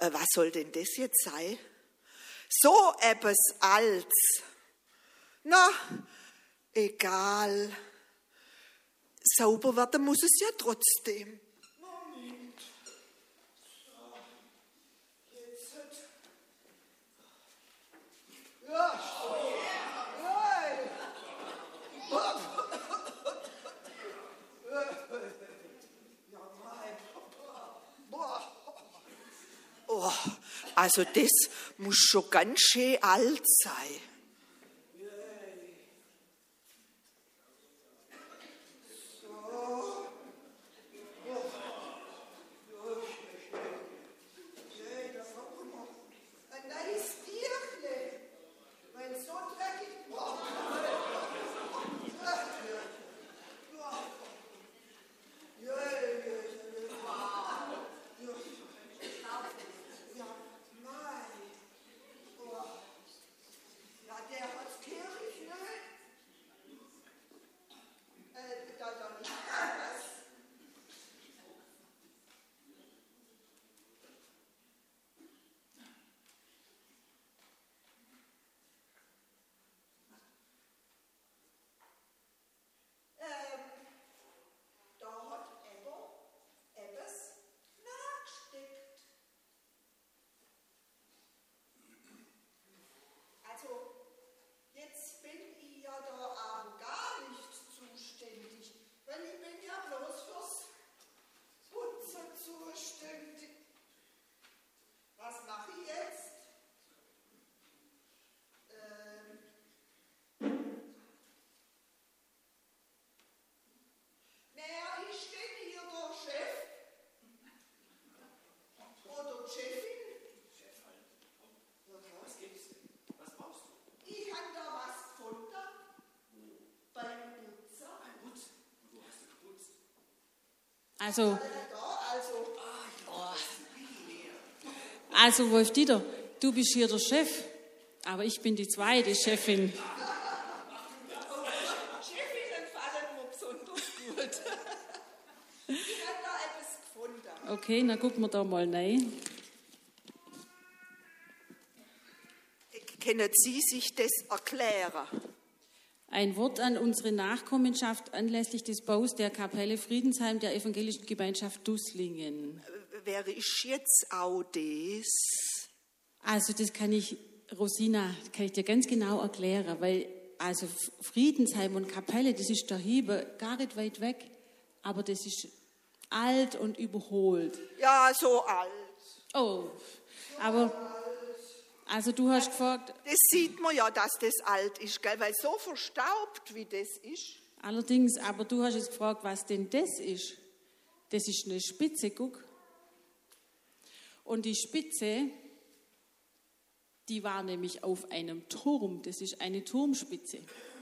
Was soll denn das jetzt sein? So etwas Altes. Na, egal. Sauber werden muss es ja trotzdem. Moment. So. Jetzt hat... Ja, hey. Ja, mein. Oh, also das muss schon ganz schön alt sein. Also Wolf-Dieter, du bist hier der Chef, aber ich bin die zweite Chefin. Chefinnen fallen mir besonders gut. Ich habe da etwas gefunden. Okay, dann gucken wir da mal rein. Können Sie sich das erklären? Ein Wort an unsere Nachkommenschaft anlässlich des Baus der Kapelle Friedensheim der Evangelischen Gemeinschaft Dusslingen. Wer ist jetzt auch das? Also das Rosina, kann ich dir ganz genau erklären, weil also Friedensheim und Kapelle, das ist da Hiebe gar nicht weit weg, aber das ist alt und überholt. Ja, so alt. Oh, aber also du hast gefragt... Das sieht man ja, dass das alt ist, gell? Weil so verstaubt, wie das ist. Allerdings, aber du hast jetzt gefragt, was denn das ist. Das ist eine Spitze, guck. Und die Spitze, die war nämlich auf einem Turm. Das ist eine Turmspitze.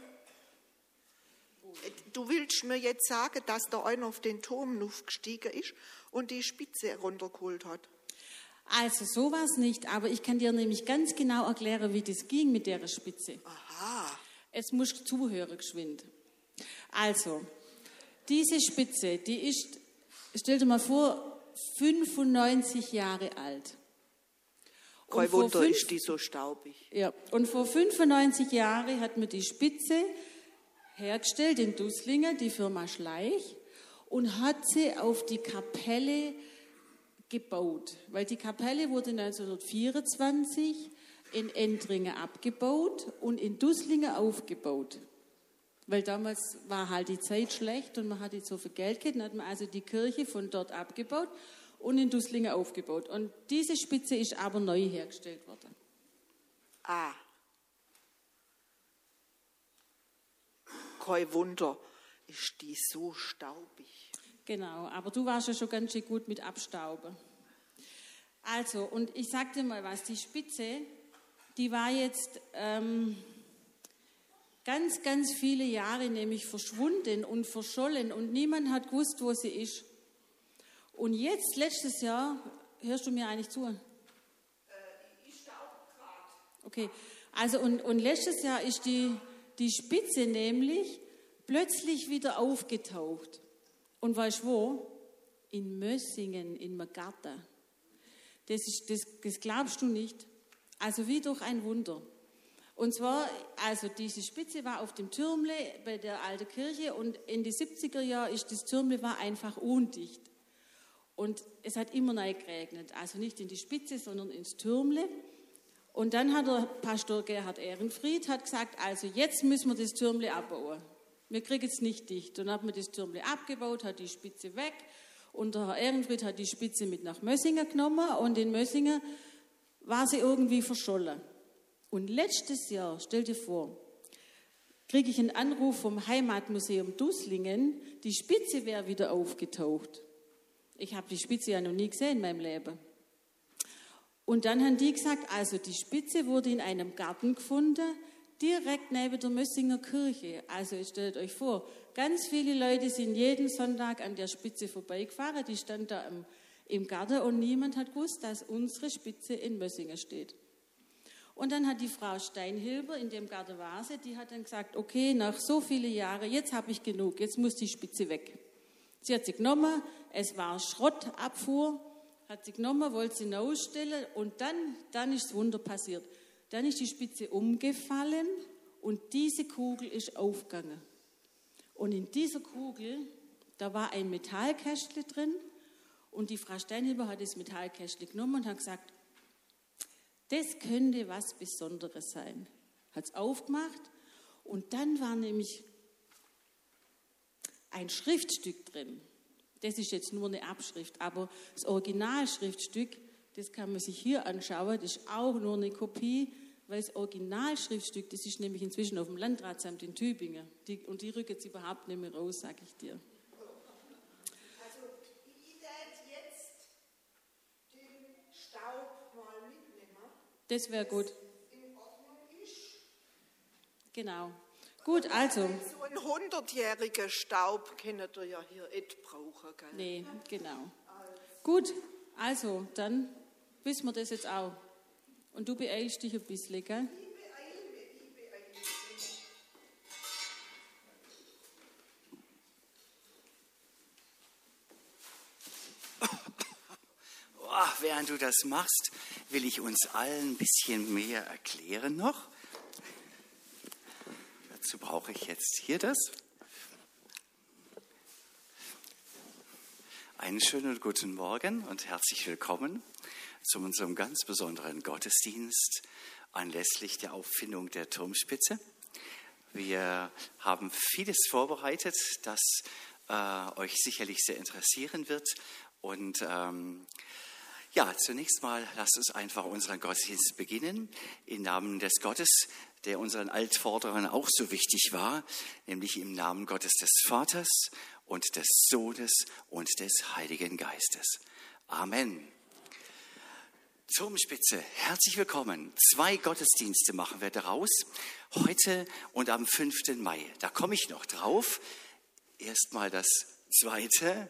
Du willst mir jetzt sagen, dass da einer auf den Turm aufgestiegen ist und die Spitze runtergeholt hat? Also sowas nicht, aber ich kann dir nämlich ganz genau erklären, wie das ging mit der Spitze. Aha. Jetzt musst du zuhören, geschwind. Also, diese Spitze, die ist, stell dir mal vor, 95 Jahre alt. Kein Wunder, ist die so staubig. Ja, und vor 95 Jahren hat man die Spitze hergestellt in Dusslingen, die Firma Schleich, und hat sie auf die Kapelle gebaut. Weil die Kapelle wurde 1924 in Endringen abgebaut und in Dusslingen aufgebaut. Weil damals war halt die Zeit schlecht und man hatte nicht so viel Geld gehabt, dann hat man also die Kirche von dort abgebaut und in Dusslingen aufgebaut. Und diese Spitze ist aber neu hergestellt worden. Ah. Kein Wunder, ist die so staubig. Genau, aber du warst ja schon ganz schön gut mit Abstauben. Also, und ich sag dir mal was, die Spitze, die war jetzt ganz, ganz viele Jahre nämlich verschwunden und verschollen und niemand hat gewusst, wo sie ist. Und jetzt, letztes Jahr, hörst du mir eigentlich zu? Ich staub gerade. Okay, also und letztes Jahr ist die Spitze nämlich plötzlich wieder aufgetaucht. Und weißt du wo? In Mössingen, in einem Garten. Das glaubst du nicht. Also wie durch ein Wunder. Und zwar, also diese Spitze war auf dem Türmle bei der alten Kirche und in die 70er Jahren ist das Türmle war einfach undicht. Und es hat immer neu geregnet, also nicht in die Spitze, sondern ins Türmle. Und dann hat der Pastor Gerhard Ehrenfried hat gesagt, also jetzt müssen wir das Türmle abbauen. Wir kriegen es nicht dicht. Und dann hat man das Türmle abgebaut, hat die Spitze weg. Und der Herr Ehrenfried hat die Spitze mit nach Mössingen genommen und in Mössingen war sie irgendwie verschollen. Und letztes Jahr, stell dir vor, kriege ich einen Anruf vom Heimatmuseum Dusslingen, die Spitze wäre wieder aufgetaucht. Ich habe die Spitze ja noch nie gesehen in meinem Leben. Und dann haben die gesagt, also die Spitze wurde in einem Garten gefunden, direkt neben der Mössinger Kirche. Also stellt euch vor, ganz viele Leute sind jeden Sonntag an der Spitze vorbeigefahren, die stand da im Garten und niemand hat gewusst, dass unsere Spitze in Mössingen steht. Und dann hat die Frau Steinhilber, in dem Garten war sie, die hat dann gesagt, okay, nach so vielen Jahren, jetzt habe ich genug, jetzt muss die Spitze weg. Sie hat sie genommen, es war Schrottabfuhr, hat sie genommen, wollte sie ausstellen und dann ist das Wunder passiert. Dann ist die Spitze umgefallen und diese Kugel ist aufgegangen. Und in dieser Kugel, da war ein Metallkästchen drin und die Frau Steinhilber hat das Metallkästchen genommen und hat gesagt, das könnte was Besonderes sein. Hat es aufgemacht und dann war nämlich ein Schriftstück drin. Das ist jetzt nur eine Abschrift, aber das Originalschriftstück, das kann man sich hier anschauen, das ist auch nur eine Kopie, weil das Originalschriftstück, das ist nämlich inzwischen auf dem Landratsamt in Tübingen. Und die rücken jetzt überhaupt nicht mehr raus, sage ich dir. Also ich werde jetzt den Staub mal mitnehmen. Das wäre gut. In Ordnung ist. Genau. Gut, also. So einen 100-jährigen Staub könnt ihr ja hier nicht brauchen, gell? Nee, genau. Gut, also, dann wissen wir das jetzt auch. Und du beeilst dich ein bisschen, gell? Ich beeile mich. Während du das machst, will ich uns allen ein bisschen mehr erklären noch. Dazu brauche ich jetzt hier das. Einen schönen guten Morgen und herzlich willkommen zu unserem ganz besonderen Gottesdienst anlässlich der Auffindung der Turmspitze. Wir haben vieles vorbereitet, das euch sicherlich sehr interessieren wird. Und zunächst mal lasst uns einfach unseren Gottesdienst beginnen, im Namen des Gottes, der unseren Altvorderen auch so wichtig war, nämlich im Namen Gottes des Vaters und des Sohnes und des Heiligen Geistes. Amen. Turmspitze, herzlich willkommen. 2 Gottesdienste machen wir daraus, heute und am 5. Mai. Da komme ich noch drauf. Erstmal das zweite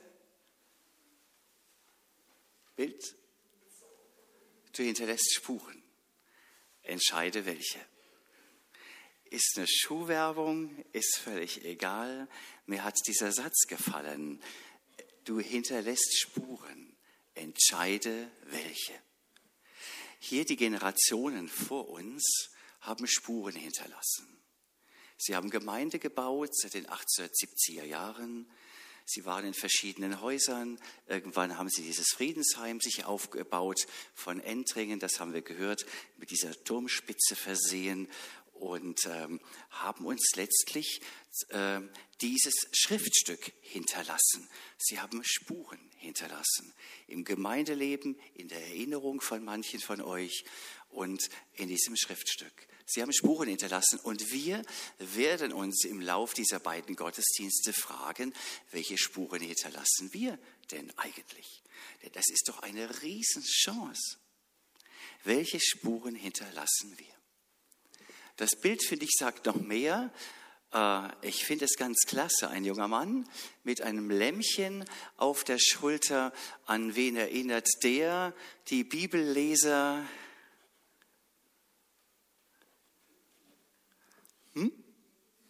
Bild. Du hinterlässt Spuren. Entscheide welche. Ist eine Schuhwerbung, ist völlig egal. Mir hat dieser Satz gefallen. Du hinterlässt Spuren. Entscheide welche. Hier die Generationen vor uns haben Spuren hinterlassen. Sie haben Gemeinde gebaut seit den 1870er Jahren. Sie waren in verschiedenen Häusern. Irgendwann haben sie dieses Friedensheim sich aufgebaut von Entringen, das haben wir gehört, mit dieser Turmspitze versehen und haben uns letztlich dieses Schriftstück hinterlassen. Sie haben Spuren hinterlassen im Gemeindeleben, in der Erinnerung von manchen von euch und in diesem Schriftstück. Sie haben Spuren hinterlassen und wir werden uns im Lauf dieser beiden Gottesdienste fragen, welche Spuren hinterlassen wir denn eigentlich? Denn das ist doch eine Riesenchance. Welche Spuren hinterlassen wir? Das Bild, finde ich, sagt noch mehr. Ich finde es ganz klasse. Ein junger Mann mit einem Lämmchen auf der Schulter. An wen erinnert der? Die Bibelleser.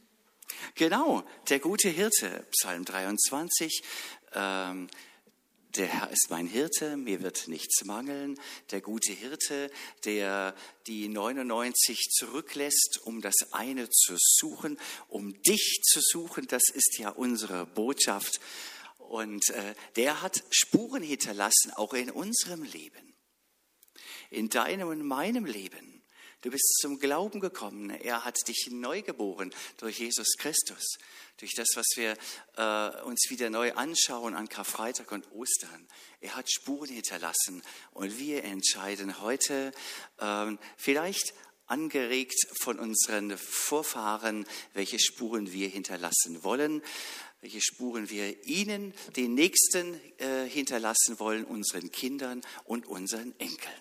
Genau, der gute Hirte, Psalm 23. Der Herr ist mein Hirte, mir wird nichts mangeln. Der gute Hirte, der die 99 zurücklässt, um das eine zu suchen, um dich zu suchen, das ist ja unsere Botschaft. Und der hat Spuren hinterlassen, auch in unserem Leben, in deinem und meinem Leben. Du bist zum Glauben gekommen. Er hat dich neu geboren durch Jesus Christus, durch das, was wir uns wieder neu anschauen an Karfreitag und Ostern. Er hat Spuren hinterlassen und wir entscheiden heute, vielleicht angeregt von unseren Vorfahren, welche Spuren wir hinterlassen wollen, welche Spuren wir ihnen, den Nächsten, hinterlassen wollen, unseren Kindern und unseren Enkeln.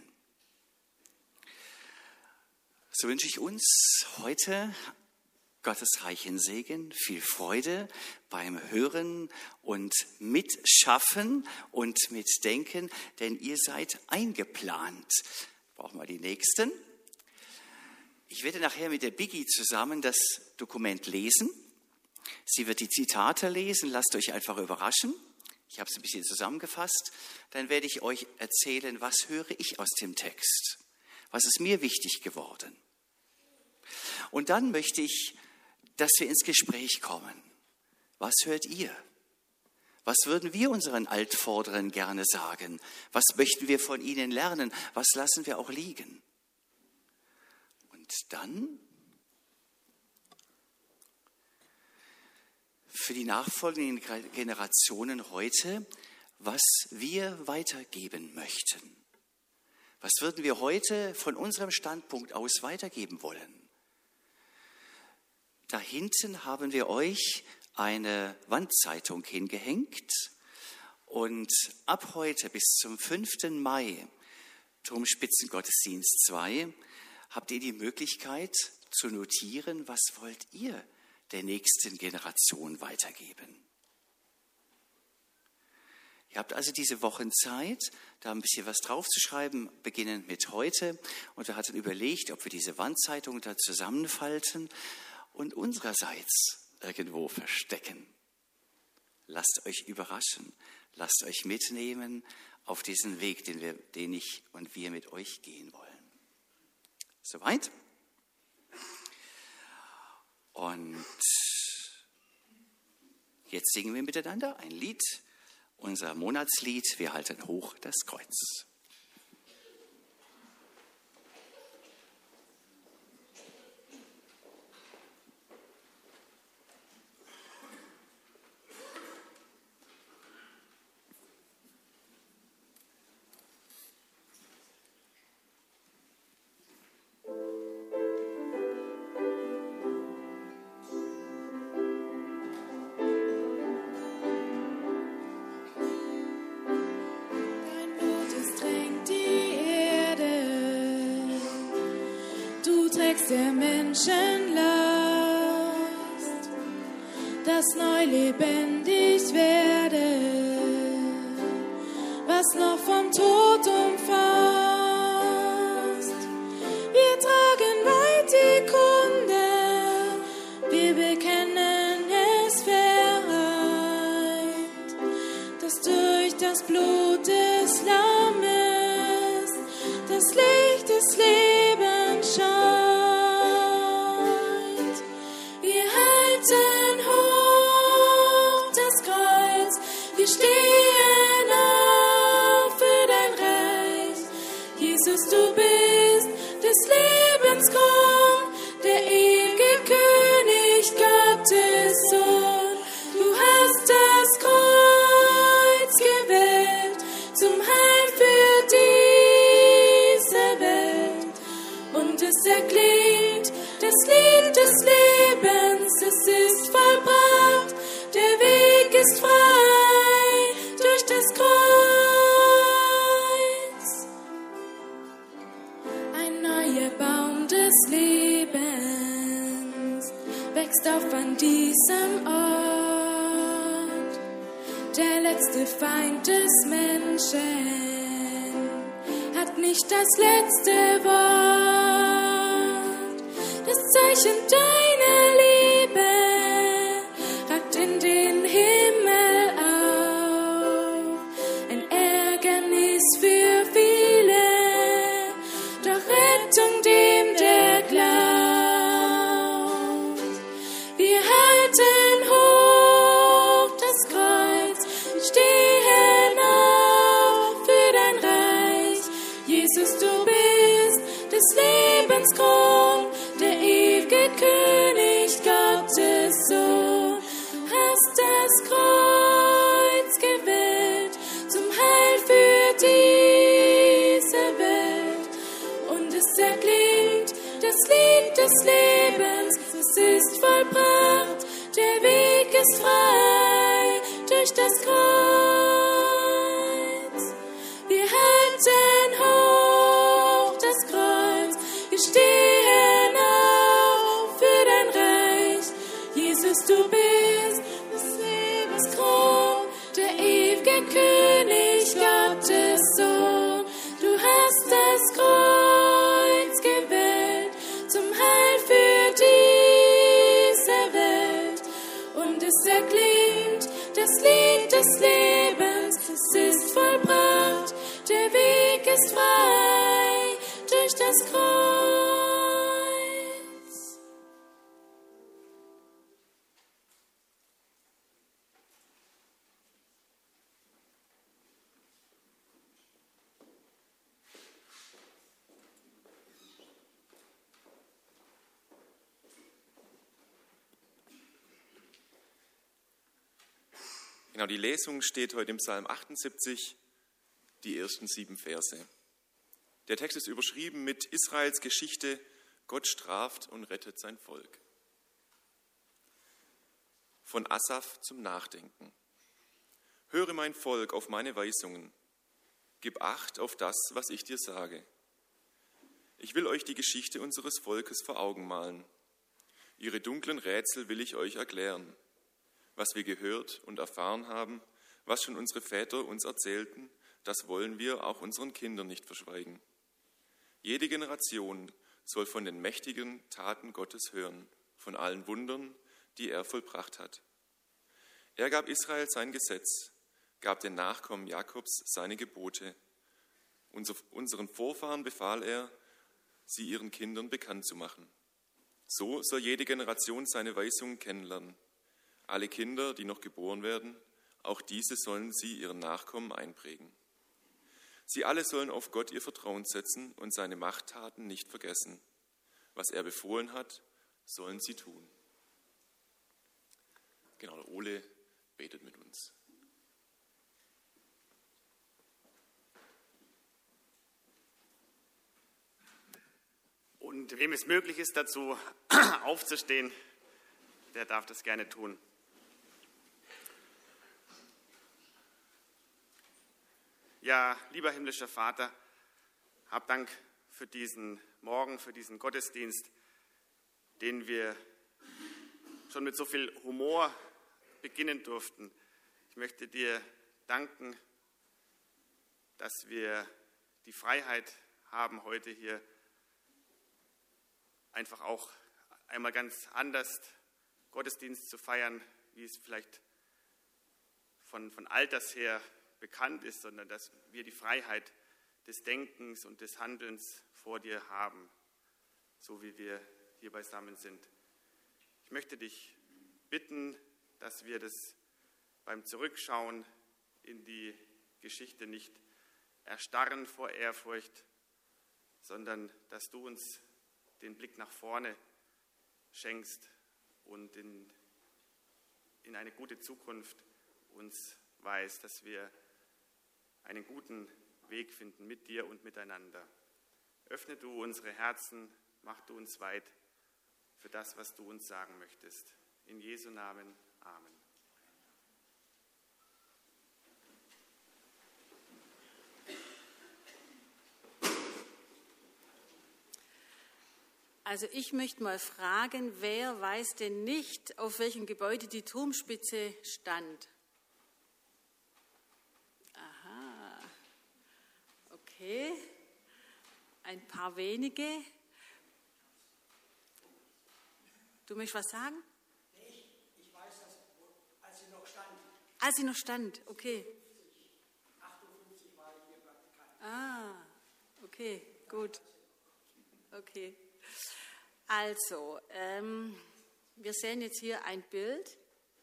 So wünsche ich uns heute Gottes reichen Segen, viel Freude beim Hören und Mitschaffen und Mitdenken, denn ihr seid eingeplant. Brauchen wir die nächsten. Ich werde nachher mit der Biggie zusammen das Dokument lesen. Sie wird die Zitate lesen, lasst euch einfach überraschen. Ich habe es ein bisschen zusammengefasst. Dann werde ich euch erzählen, was höre ich aus dem Text. Was ist mir wichtig geworden? Und dann möchte ich, dass wir ins Gespräch kommen. Was hört ihr? Was würden wir unseren Altvorderen gerne sagen? Was möchten wir von ihnen lernen? Was lassen wir auch liegen? Und dann für die nachfolgenden Generationen heute, was wir weitergeben möchten. Was würden wir heute von unserem Standpunkt aus weitergeben wollen? Da hinten haben wir euch eine Wandzeitung hingehängt und ab heute bis zum 5. Mai, Turmspitzengottesdienst 2, habt ihr die Möglichkeit zu notieren, was wollt ihr der nächsten Generation weitergeben. Ihr habt also diese Wochen Zeit, da ein bisschen was draufzuschreiben, beginnend mit heute. Und wir hatten überlegt, ob wir diese Wandzeitung da zusammenfalten und unsererseits irgendwo verstecken. Lasst euch überraschen, lasst euch mitnehmen auf diesen Weg, den ich und wir mit euch gehen wollen. Soweit? Und jetzt singen wir miteinander ein Lied. Unser Monatslied, wir halten hoch das Kreuz. Der Menschen Last, dass neu lebendig werde, was noch vom Tod umfasst. Wir tragen weit die Kunde, wir bekennen es vereint, dass durch das Blut des Lammes das Licht des Lebens scheint. Wir stehen auf für dein Reich. Jesus, du bist des Lebens Grund, der ewige König, Gottes Sohn. Du hast das Kreuz gewählt zum Heil für diese Welt. Und es erklingt das Lied des Lebens, es ist vollbracht, der Weg ist frei. Das Kreuz, ein neuer Baum des Lebens wächst auf an diesem Ort. Der letzte Feind des Menschen hat nicht das letzte Wort. Das Zeichen deiner Liebe ragt in den Himmel auf. Ein Lied des Lebens, es ist vollbracht, der Weg ist frei durch das Kreuz. Wir halten hoch das Kreuz, wir stehen auf für dein Reich. Jesus, du bist des Lebens Kron, der ewige König, Gottes Sohn. Du hast das Kreuz gewählt zum Heil für diese Welt. Und es erklingt das Lied des Lebens, es ist vollbracht, der Weg ist frei durch das Kreuz. Genau, die Lesung steht heute im Psalm 78, die ersten 7 Verse. Der Text ist überschrieben mit Israels Geschichte, Gott straft und rettet sein Volk. Von Asaf zum Nachdenken. Höre mein Volk auf meine Weisungen. Gib Acht auf das, was ich dir sage. Ich will euch die Geschichte unseres Volkes vor Augen malen. Ihre dunklen Rätsel will ich euch erklären. Was wir gehört und erfahren haben, was schon unsere Väter uns erzählten, das wollen wir auch unseren Kindern nicht verschweigen. Jede Generation soll von den mächtigen Taten Gottes hören, von allen Wundern, die er vollbracht hat. Er gab Israel sein Gesetz, gab den Nachkommen Jakobs seine Gebote. Unseren Vorfahren befahl er, sie ihren Kindern bekannt zu machen. So soll jede Generation seine Weisungen kennenlernen. Alle Kinder, die noch geboren werden, auch diese sollen sie ihren Nachkommen einprägen. Sie alle sollen auf Gott ihr Vertrauen setzen und seine Machttaten nicht vergessen. Was er befohlen hat, sollen sie tun. Genau, der Ole betet mit uns. Und wem es möglich ist, dazu aufzustehen, der darf das gerne tun. Ja, lieber himmlischer Vater, hab Dank für diesen Morgen, für diesen Gottesdienst, den wir schon mit so viel Humor beginnen durften. Ich möchte dir danken, dass wir die Freiheit haben, heute hier einfach auch einmal ganz anders Gottesdienst zu feiern, wie es vielleicht von Alters her bekannt ist, sondern dass wir die Freiheit des Denkens und des Handelns vor dir haben, so wie wir hier beisammen sind. Ich möchte dich bitten, dass wir das beim Zurückschauen in die Geschichte nicht erstarren vor Ehrfurcht, sondern dass du uns den Blick nach vorne schenkst und in eine gute Zukunft uns weist, dass wir einen guten Weg finden mit dir und miteinander. Öffne du unsere Herzen, mach du uns weit für das, was du uns sagen möchtest. In Jesu Namen, Amen. Also ich möchte mal fragen, wer weiß denn nicht, auf welchem Gebäude die Turmspitze stand? Aha, okay, ein paar wenige. Du möchtest was sagen? Ich weiß das, als sie noch stand. Als sie noch stand, okay. 58 war ich hier Praktikant. Ah, okay, gut. Okay. Also, wir sehen jetzt hier ein Bild,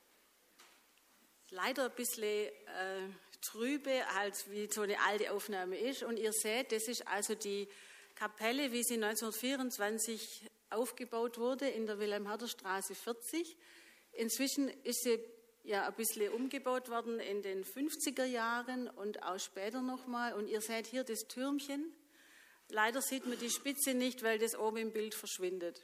leider ein bisschen trübe, als wie so eine alte Aufnahme ist. Und ihr seht, das ist also die Kapelle, wie sie 1924 aufgebaut wurde in der Wilhelm-Herder-Straße 40. Inzwischen ist sie ja ein bisschen umgebaut worden in den 50er Jahren und auch später nochmal. Und ihr seht hier das Türmchen. Leider sieht man die Spitze nicht, weil das oben im Bild verschwindet.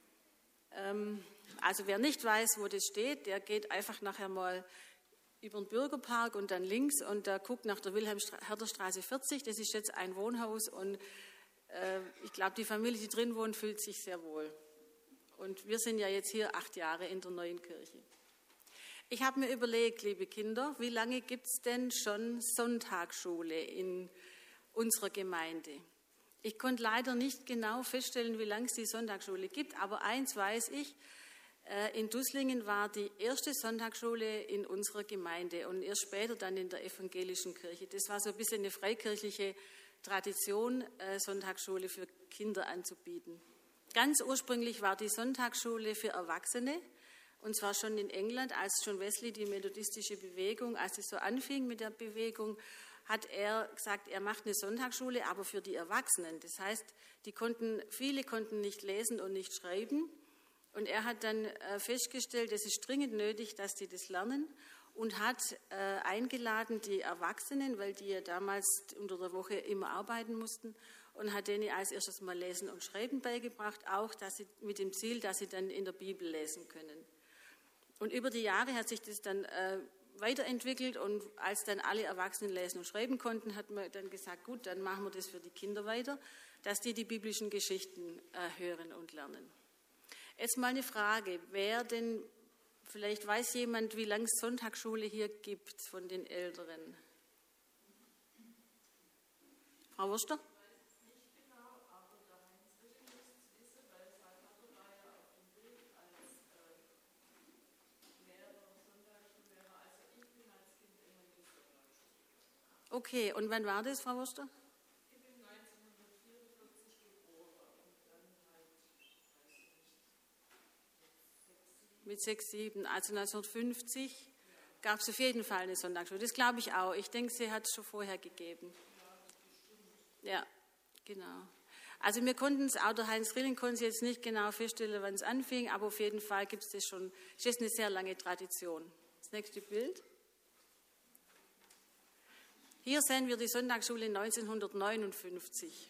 Also wer nicht weiß, wo das steht, der geht einfach nachher mal über den Bürgerpark und dann links und da guckt nach der Wilhelm-Herder-Straße 40. Das ist jetzt ein Wohnhaus und ich glaube, die Familie, die drin wohnt, fühlt sich sehr wohl. Und wir sind ja jetzt hier 8 Jahre in der neuen Kirche. Ich habe mir überlegt, liebe Kinder, wie lange gibt es denn schon Sonntagsschule in unserer Gemeinde? Ich konnte leider nicht genau feststellen, wie lange es die Sonntagsschule gibt, aber eins weiß ich, in Dusslingen war die erste Sonntagsschule in unserer Gemeinde und erst später dann in der evangelischen Kirche. Das war so ein bisschen eine freikirchliche Tradition, Sonntagsschule für Kinder anzubieten. Ganz ursprünglich war die Sonntagsschule für Erwachsene, und zwar schon in England, als John Wesley die methodistische Bewegung, als es so anfing mit der Bewegung, hat er gesagt, er macht eine Sonntagsschule, aber für die Erwachsenen. Das heißt, viele konnten nicht lesen und nicht schreiben. Und er hat dann festgestellt, es ist dringend nötig, dass die das lernen und hat eingeladen die Erwachsenen, weil die ja damals unter der Woche immer arbeiten mussten, und hat denen als erstes mal Lesen und Schreiben beigebracht, auch mit dem Ziel, dass sie dann in der Bibel lesen können. Und über die Jahre hat sich das dann weiterentwickelt und als dann alle Erwachsenen lesen und schreiben konnten, hat man dann gesagt, gut, dann machen wir das für die Kinder weiter, dass die biblischen Geschichten hören und lernen. Jetzt mal eine Frage, vielleicht weiß jemand, wie lange es Sonntagsschule hier gibt von den Älteren? Frau Wurster? Okay, und wann war das, Frau Wurster? Ich bin 1944 geboren und dann halt, weiß ich nicht, mit 6, 7, also 1950 gab es auf jeden Fall eine Sonntagsschule. Das glaube ich auch. Ich denke, sie hat es schon vorher gegeben. Ja, genau. Also wir konnten es, auch der Heinz Rilling konnte jetzt nicht genau feststellen, wann es anfing, aber auf jeden Fall gibt es das schon, ist das eine sehr lange Tradition. Das nächste Bild. Hier sehen wir die Sonntagsschule 1959.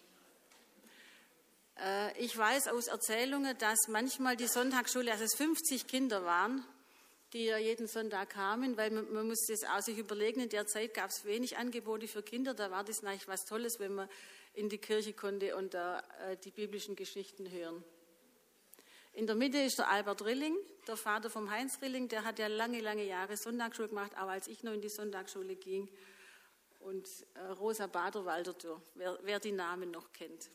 Ich weiß aus Erzählungen, dass manchmal die Sonntagsschule, also es 50 Kinder waren, die ja jeden Sonntag kamen, weil man muss das auch sich überlegen, in der Zeit gab es wenig Angebote für Kinder, da war das eigentlich was Tolles, wenn man in die Kirche konnte und da die biblischen Geschichten hören. In der Mitte ist der Albert Rilling, der Vater vom Heinz Rilling, der hat ja lange, lange Jahre Sonntagsschule gemacht, auch als ich noch in die Sonntagsschule ging. Und Rosa Bader-Waltertür, wer die Namen noch kennt.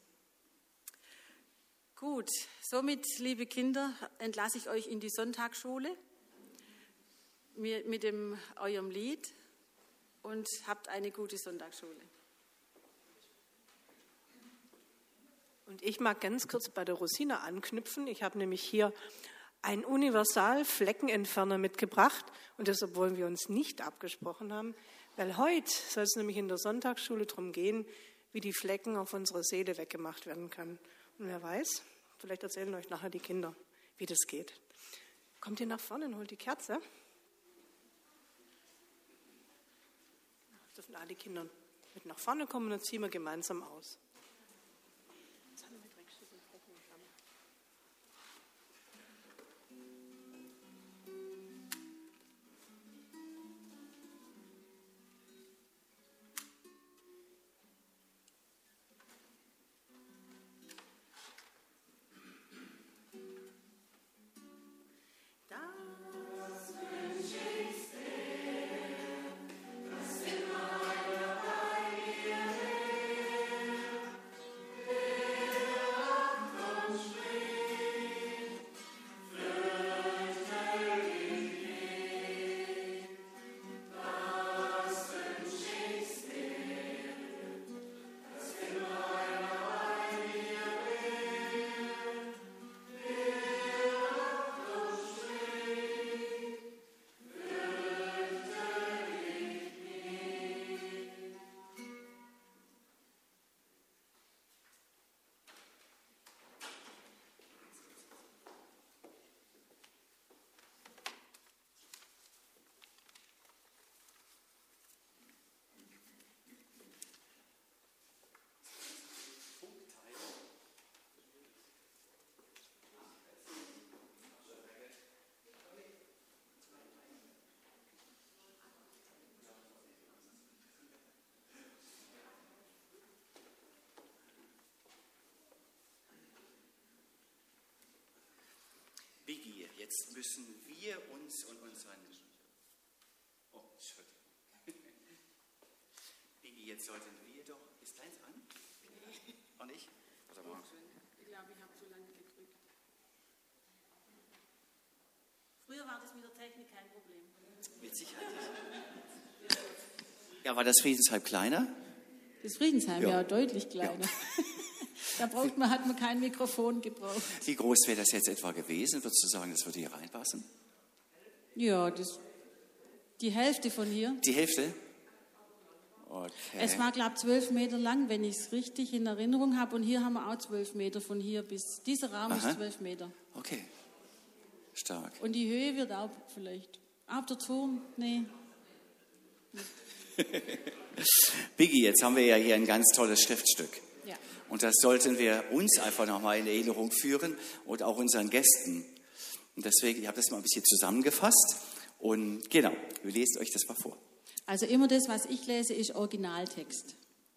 Gut, somit, liebe Kinder, entlasse ich euch in die Sonntagsschule mit eurem Lied und habt eine gute Sonntagsschule. Und ich mag ganz kurz bei der Rosina anknüpfen. Ich habe nämlich hier einen Universal-Fleckenentferner mitgebracht und das, obwohl wir uns nicht abgesprochen haben, weil heute soll es nämlich in der Sonntagsschule darum gehen, wie die Flecken auf unserer Seele weggemacht werden können. Und wer weiß, vielleicht erzählen euch nachher die Kinder, wie das geht. Kommt ihr nach vorne und holt die Kerze? Das dürfen alle Kinder mit nach vorne kommen und dann ziehen wir gemeinsam aus. Jetzt müssen wir uns und unseren... Oh, Entschuldigung. Biggie, jetzt sollten wir doch... Ist deins an? Auch nicht? Warte mal. Ich glaube, ich habe zu lange gedrückt. Früher war das mit der Technik kein Problem. Mit Sicherheit. Ja, war das Friedensheim kleiner? Das Friedensheim, Ja. ja, deutlich kleiner. Da hat man kein Mikrofon gebraucht. Wie groß wäre das jetzt etwa gewesen? Würdest du sagen, das würde hier reinpassen? Ja, die Hälfte von hier. Die Hälfte? Okay. Es war, glaube ich, 12 Meter lang, wenn ich es richtig in Erinnerung habe. Und hier haben wir auch 12 Meter von hier bis... Dieser Raum Aha. ist 12 Meter. Okay. Stark. Und die Höhe wird auch vielleicht... Ab der Turm? Nee. Biggie, jetzt haben wir ja hier ein ganz tolles Schriftstück. Ja. Und das sollten wir uns einfach nochmal in Erinnerung führen und auch unseren Gästen. Und deswegen, ich habe das mal ein bisschen zusammengefasst. Und genau, wir lesen euch das mal vor. Also immer das, was ich lese, ist Originaltext.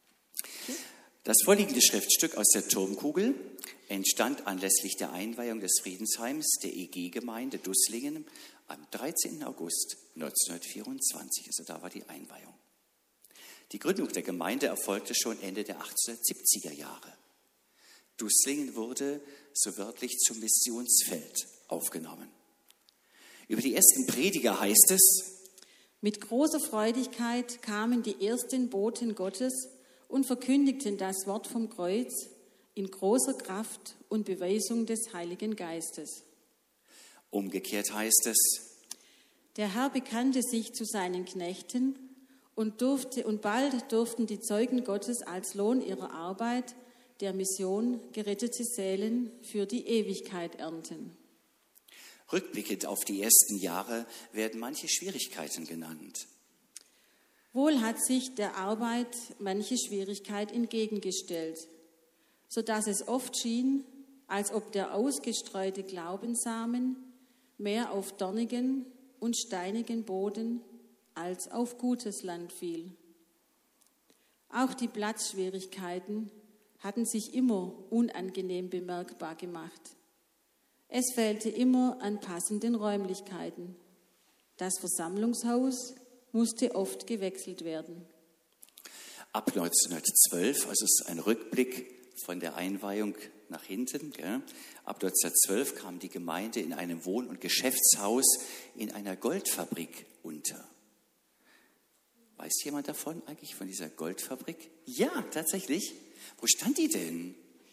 Das vorliegende Schriftstück aus der Turmkugel entstand anlässlich der Einweihung des Friedensheims der EG-Gemeinde Dusslingen am 13. August 1924. Also da war die Einweihung. Die Gründung der Gemeinde erfolgte schon Ende der 1870er Jahre. Dusslingen wurde so wörtlich zum Missionsfeld aufgenommen. Über die ersten Prediger heißt es: Mit großer Freudigkeit kamen die ersten Boten Gottes und verkündigten das Wort vom Kreuz in großer Kraft und Beweisung des Heiligen Geistes. Umgekehrt heißt es: Der Herr bekannte sich zu seinen Knechten und bald durften die Zeugen Gottes als Lohn ihrer Arbeit, der Mission, gerettete Seelen für die Ewigkeit ernten. Rückblickend auf die ersten Jahre werden manche Schwierigkeiten genannt. Wohl hat sich der Arbeit manche Schwierigkeit entgegengestellt, sodass es oft schien, als ob der ausgestreute Glaubenssamen mehr auf dornigen und steinigen Boden als auf gutes Land fiel. Auch die Platzschwierigkeiten hatten sich immer unangenehm bemerkbar gemacht. Es fehlte immer an passenden Räumlichkeiten. Das Versammlungshaus musste oft gewechselt werden. Ab 1912, also es ist ein Rückblick von der Einweihung nach hinten, gell? Ab 1912 kam die Gemeinde in einem Wohn- und Geschäftshaus in einer Goldfabrik unter. Weiß jemand davon eigentlich, von dieser Goldfabrik? Ja, tatsächlich. Wo stand die denn?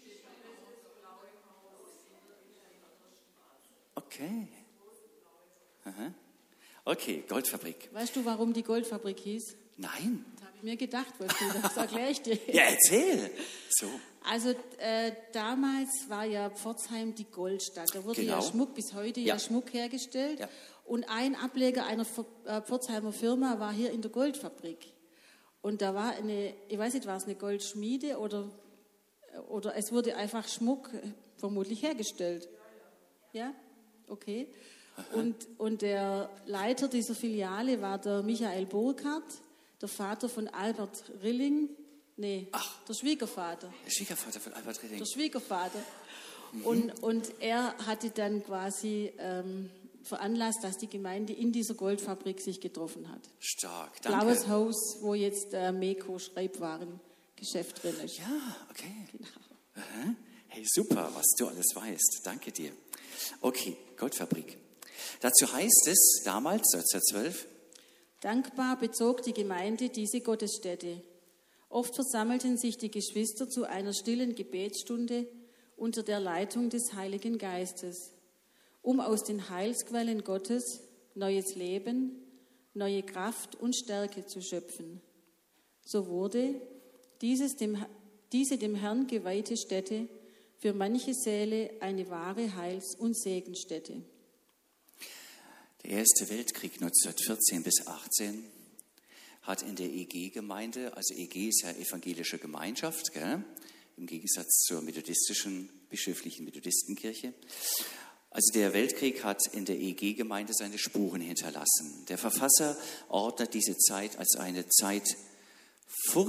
Okay. Aha. Okay, Goldfabrik. Weißt du, warum die Goldfabrik hieß? Nein. Das habe ich mir gedacht, das erkläre ich dir. Ja, erzähl. So. Also damals war ja Pforzheim die Goldstadt. Da wurde ja Genau. Schmuck, bis heute ja Schmuck hergestellt. Ja. Und ein Ableger einer Pforzheimer Firma war hier in der Goldfabrik. Und da war ich weiß nicht, war es eine Goldschmiede oder es wurde einfach Schmuck vermutlich hergestellt. Ja? Okay. Und der Leiter dieser Filiale war der Michael Burkhardt, der Vater von Albert Rilling. Nee, der Schwiegervater. Der Schwiegervater von Albert Rilling. Der Schwiegervater. Und er hatte dann quasi veranlasst, dass die Gemeinde in dieser Goldfabrik sich getroffen hat. Stark, danke. Blaues Haus, wo jetzt Meko Schreibwarengeschäft drin ist. Ja, okay. Genau. Aha. Hey, super, was du alles weißt. Danke dir. Okay, Goldfabrik. Dazu heißt es damals, 1912, Dankbar bezog die Gemeinde diese Gottesstätte. Oft versammelten sich die Geschwister zu einer stillen Gebetsstunde unter der Leitung des Heiligen Geistes, um aus den Heilsquellen Gottes neues Leben, neue Kraft und Stärke zu schöpfen. So wurde diese dem Herrn geweihte Stätte für manche Seele eine wahre Heils- und Segenstätte. der Erste Weltkrieg 1914 bis 18 hat in der EG-Gemeinde, also EG ist ja evangelische Gemeinschaft, gell? Im Gegensatz zur methodistischen, bischöflichen Methodistenkirche. Also der Weltkrieg hat in der EG-Gemeinde seine Spuren hinterlassen. Der Verfasser ordnet diese Zeit als eine Zeit furchtbaren Ernstes und der Gerichte Gottes ein. 1914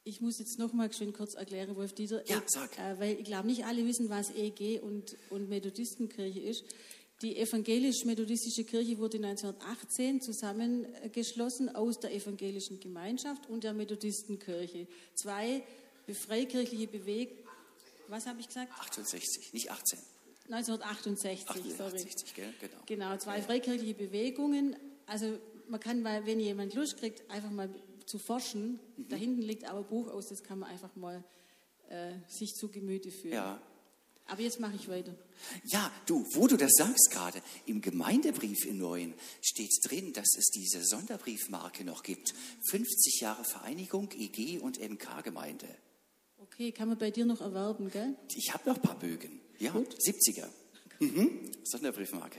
Ich muss jetzt noch mal schön kurz erklären, Wolf-Dieter. Ja, sag. Weil ich glaube, nicht alle wissen, was EG und Methodistenkirche ist. Die evangelisch-methodistische Kirche wurde 1918 zusammengeschlossen aus der evangelischen Gemeinschaft und der Methodistenkirche. 2 freikirchliche Bewegungen. Was habe ich gesagt? 68, nicht 18. 1968, 68, sorry. gell? Genau. Genau, 2 freikirchliche Bewegungen. Also man kann mal, wenn jemand Lust kriegt, einfach mal zu forschen. Da hinten liegt aber ein Buch aus, das kann man einfach mal sich zu Gemüte führen. Ja. Aber jetzt mache ich weiter. Ja, du, wo du das sagst gerade, im Gemeindebrief in Neuen steht drin, dass es diese Sonderbriefmarke noch gibt. 50 Jahre Vereinigung, EG und MK-Gemeinde. Okay, kann man bei dir noch erwerben, gell? Ich habe noch ein paar Bögen. Ja, Gut. 70er. Sonderbriefmarke.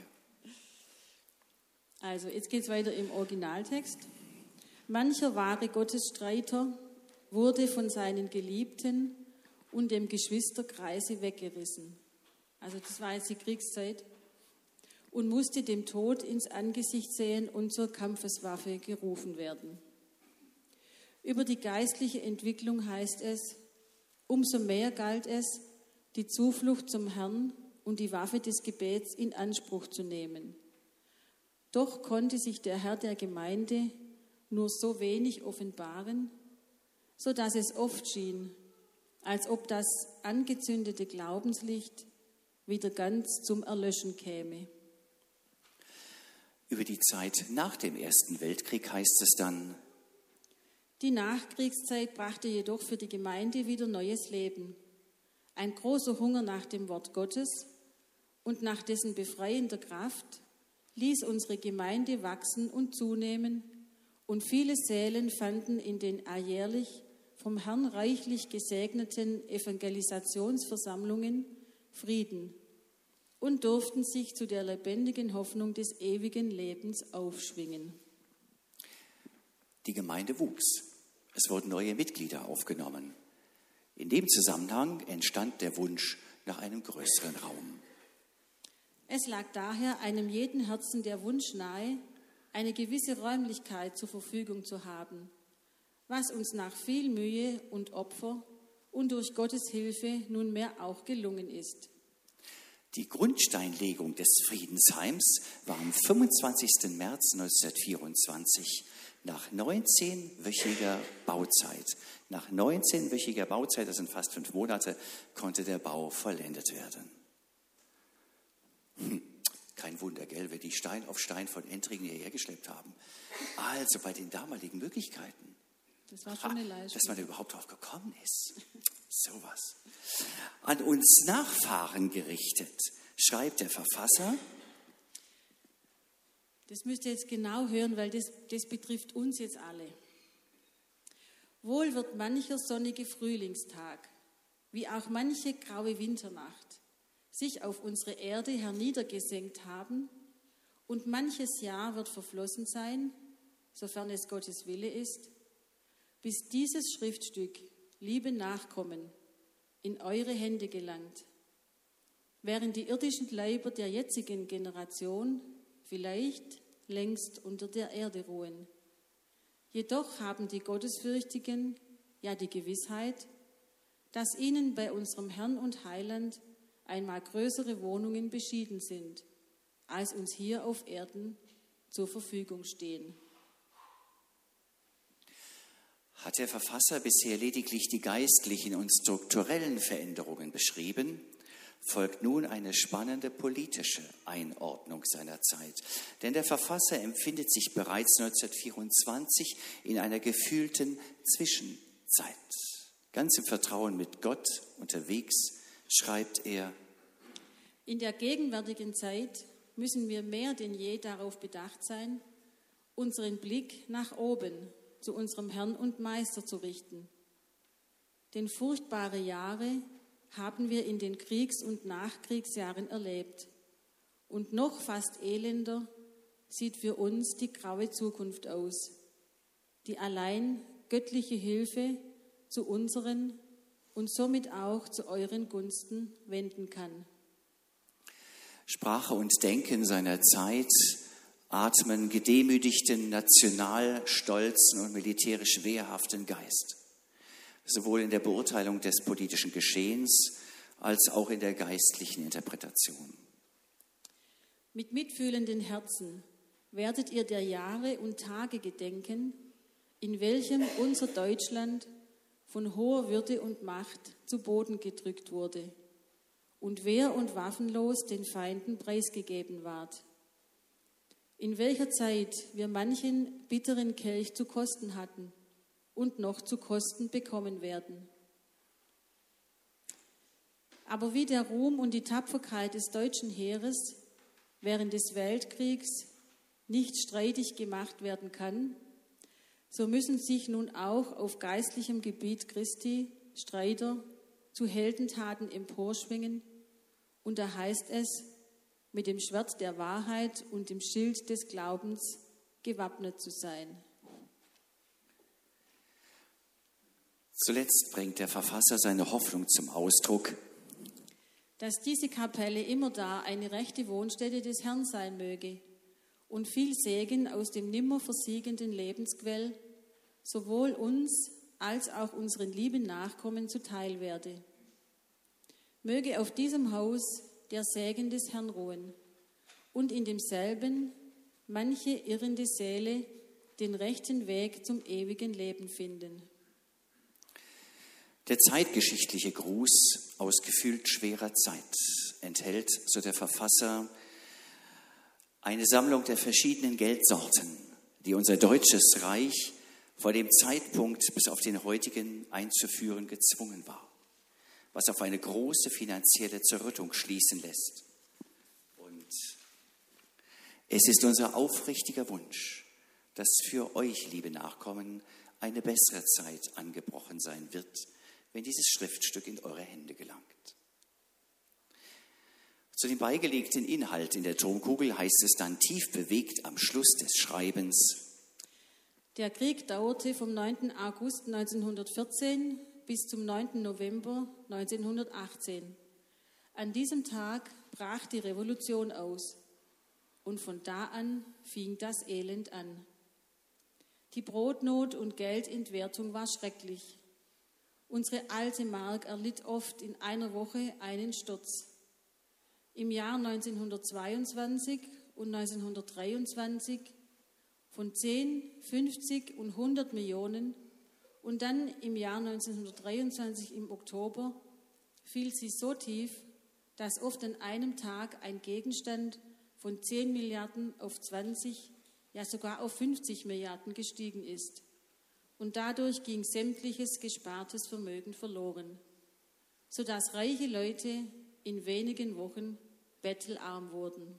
Also, jetzt geht es weiter im Originaltext. Mancher wahre Gottesstreiter wurde von seinen Geliebten und dem Geschwisterkreise weggerissen. Also das war jetzt die Kriegszeit. Und musste dem Tod ins Angesicht sehen und zur Kampfeswaffe gerufen werden. Über die geistliche Entwicklung heißt es, umso mehr galt es, die Zuflucht zum Herrn und die Waffe des Gebets in Anspruch zu nehmen. Doch konnte sich der Herr der Gemeinde nur so wenig offenbaren, so dass es oft schien, als ob das angezündete Glaubenslicht wieder ganz zum Erlöschen käme. Über die Zeit nach dem Ersten Weltkrieg heißt es dann, die Nachkriegszeit brachte jedoch für die Gemeinde wieder neues Leben. Ein großer Hunger nach dem Wort Gottes und nach dessen befreiender Kraft ließ unsere Gemeinde wachsen und zunehmen, und viele Seelen fanden in den alljährlich vom Herrn reichlich gesegneten Evangelisationsversammlungen Frieden und durften sich zu der lebendigen Hoffnung des ewigen Lebens aufschwingen. die Gemeinde wuchs. Es wurden neue Mitglieder aufgenommen. In dem Zusammenhang entstand der Wunsch nach einem größeren Raum. Es lag daher einem jeden Herzen der Wunsch nahe, eine gewisse Räumlichkeit zur Verfügung zu haben, was uns nach viel Mühe und Opfer und durch Gottes Hilfe nunmehr auch gelungen ist. Die Grundsteinlegung des Friedensheims war am 25. März 1924 nach 19-wöchiger Bauzeit. Nach 19-wöchiger Bauzeit, das sind fast 5 Monate, konnte der Bau vollendet werden. Kein Wunder, gell, wenn die Stein auf Stein von Entringen hierher geschleppt haben. Also bei den damaligen Möglichkeiten. Das war schon eine Leistung. Dass man da überhaupt drauf gekommen ist. Sowas. An uns Nachfahren gerichtet, schreibt der Verfasser. Das müsst ihr jetzt genau hören, weil das betrifft uns jetzt alle. Wohl wird mancher sonnige Frühlingstag, wie auch manche graue Winternacht, sich auf unsere Erde herniedergesenkt haben, und manches Jahr wird verflossen sein, sofern es Gottes Wille ist, bis dieses Schriftstück, liebe Nachkommen, in eure Hände gelangt, während die irdischen Leiber der jetzigen Generation vielleicht längst unter der Erde ruhen. Jedoch haben die Gottesfürchtigen ja die Gewissheit, dass ihnen bei unserem Herrn und Heiland einmal größere Wohnungen beschieden sind, als uns hier auf Erden zur Verfügung stehen. Hat der Verfasser bisher lediglich die geistlichen und strukturellen Veränderungen beschrieben, folgt nun eine spannende politische Einordnung seiner Zeit. Denn der Verfasser empfindet sich bereits 1924 in einer gefühlten Zwischenzeit. Ganz im Vertrauen mit Gott unterwegs schreibt er: In der gegenwärtigen Zeit müssen wir mehr denn je darauf bedacht sein, unseren Blick nach oben zu unserem Herrn und Meister zu richten. Denn furchtbare Jahre haben wir in den Kriegs- und Nachkriegsjahren erlebt. Und noch fast elender sieht für uns die graue Zukunft aus, die allein göttliche Hilfe zu unseren und somit auch zu euren Gunsten wenden kann. Sprache und Denken seiner Zeit atmen gedemütigten, national stolzen und militärisch wehrhaften Geist. sowohl in der Beurteilung des politischen Geschehens als auch in der geistlichen Interpretation. Mit mitfühlenden Herzen werdet ihr der Jahre und Tage gedenken, in welchem unser Deutschland von hoher Würde und Macht zu Boden gedrückt wurde und wehr- und waffenlos den Feinden preisgegeben ward. In welcher Zeit wir manchen bitteren Kelch zu kosten hatten und noch zu kosten bekommen werden. Aber wie der Ruhm und die Tapferkeit des deutschen Heeres während des Weltkriegs nicht streitig gemacht werden kann, so müssen sich nun auch auf geistlichem Gebiet Christi Streiter zu Heldentaten emporschwingen, und da heißt es, mit dem Schwert der Wahrheit und dem Schild des Glaubens gewappnet zu sein. Zuletzt bringt der Verfasser seine Hoffnung zum Ausdruck, dass diese Kapelle immerdar eine rechte Wohnstätte des Herrn sein möge und viel Segen aus dem nimmer versiegenden Lebensquell sowohl uns als auch unseren lieben Nachkommen zuteil werde. Möge auf diesem Haus der Segen des Herrn ruhen und in demselben manche irrende Seele den rechten Weg zum ewigen Leben finden. Der zeitgeschichtliche Gruß aus gefühlt schwerer Zeit enthält, so der Verfasser, eine Sammlung der verschiedenen Geldsorten, die unser deutsches Reich vor dem Zeitpunkt bis auf den heutigen einzuführen gezwungen war, was auf eine große finanzielle Zerrüttung schließen lässt. Und es ist unser aufrichtiger Wunsch, dass für euch, liebe Nachkommen, eine bessere Zeit angebrochen sein wird, wenn dieses Schriftstück in eure Hände gelangt. Zu dem beigelegten Inhalt in der Tonkugel heißt es dann tief bewegt am Schluss des Schreibens: Der Krieg dauerte vom 9. August 1914 bis zum 9. November 1918. An diesem Tag brach die Revolution aus und von da an fing das Elend an. Die Brotnot und Geldentwertung war schrecklich. Unsere alte Mark erlitt oft in einer Woche einen Sturz. Im Jahr 1922 und 1923 von 10, 50 und 100 Millionen und dann im Jahr 1923 im Oktober fiel sie so tief, dass oft an einem Tag ein Gegenstand von 10 Milliarden auf 20, ja sogar auf 50 Milliarden gestiegen ist. Und dadurch ging sämtliches gespartes Vermögen verloren, sodass reiche Leute in wenigen Wochen bettelarm wurden.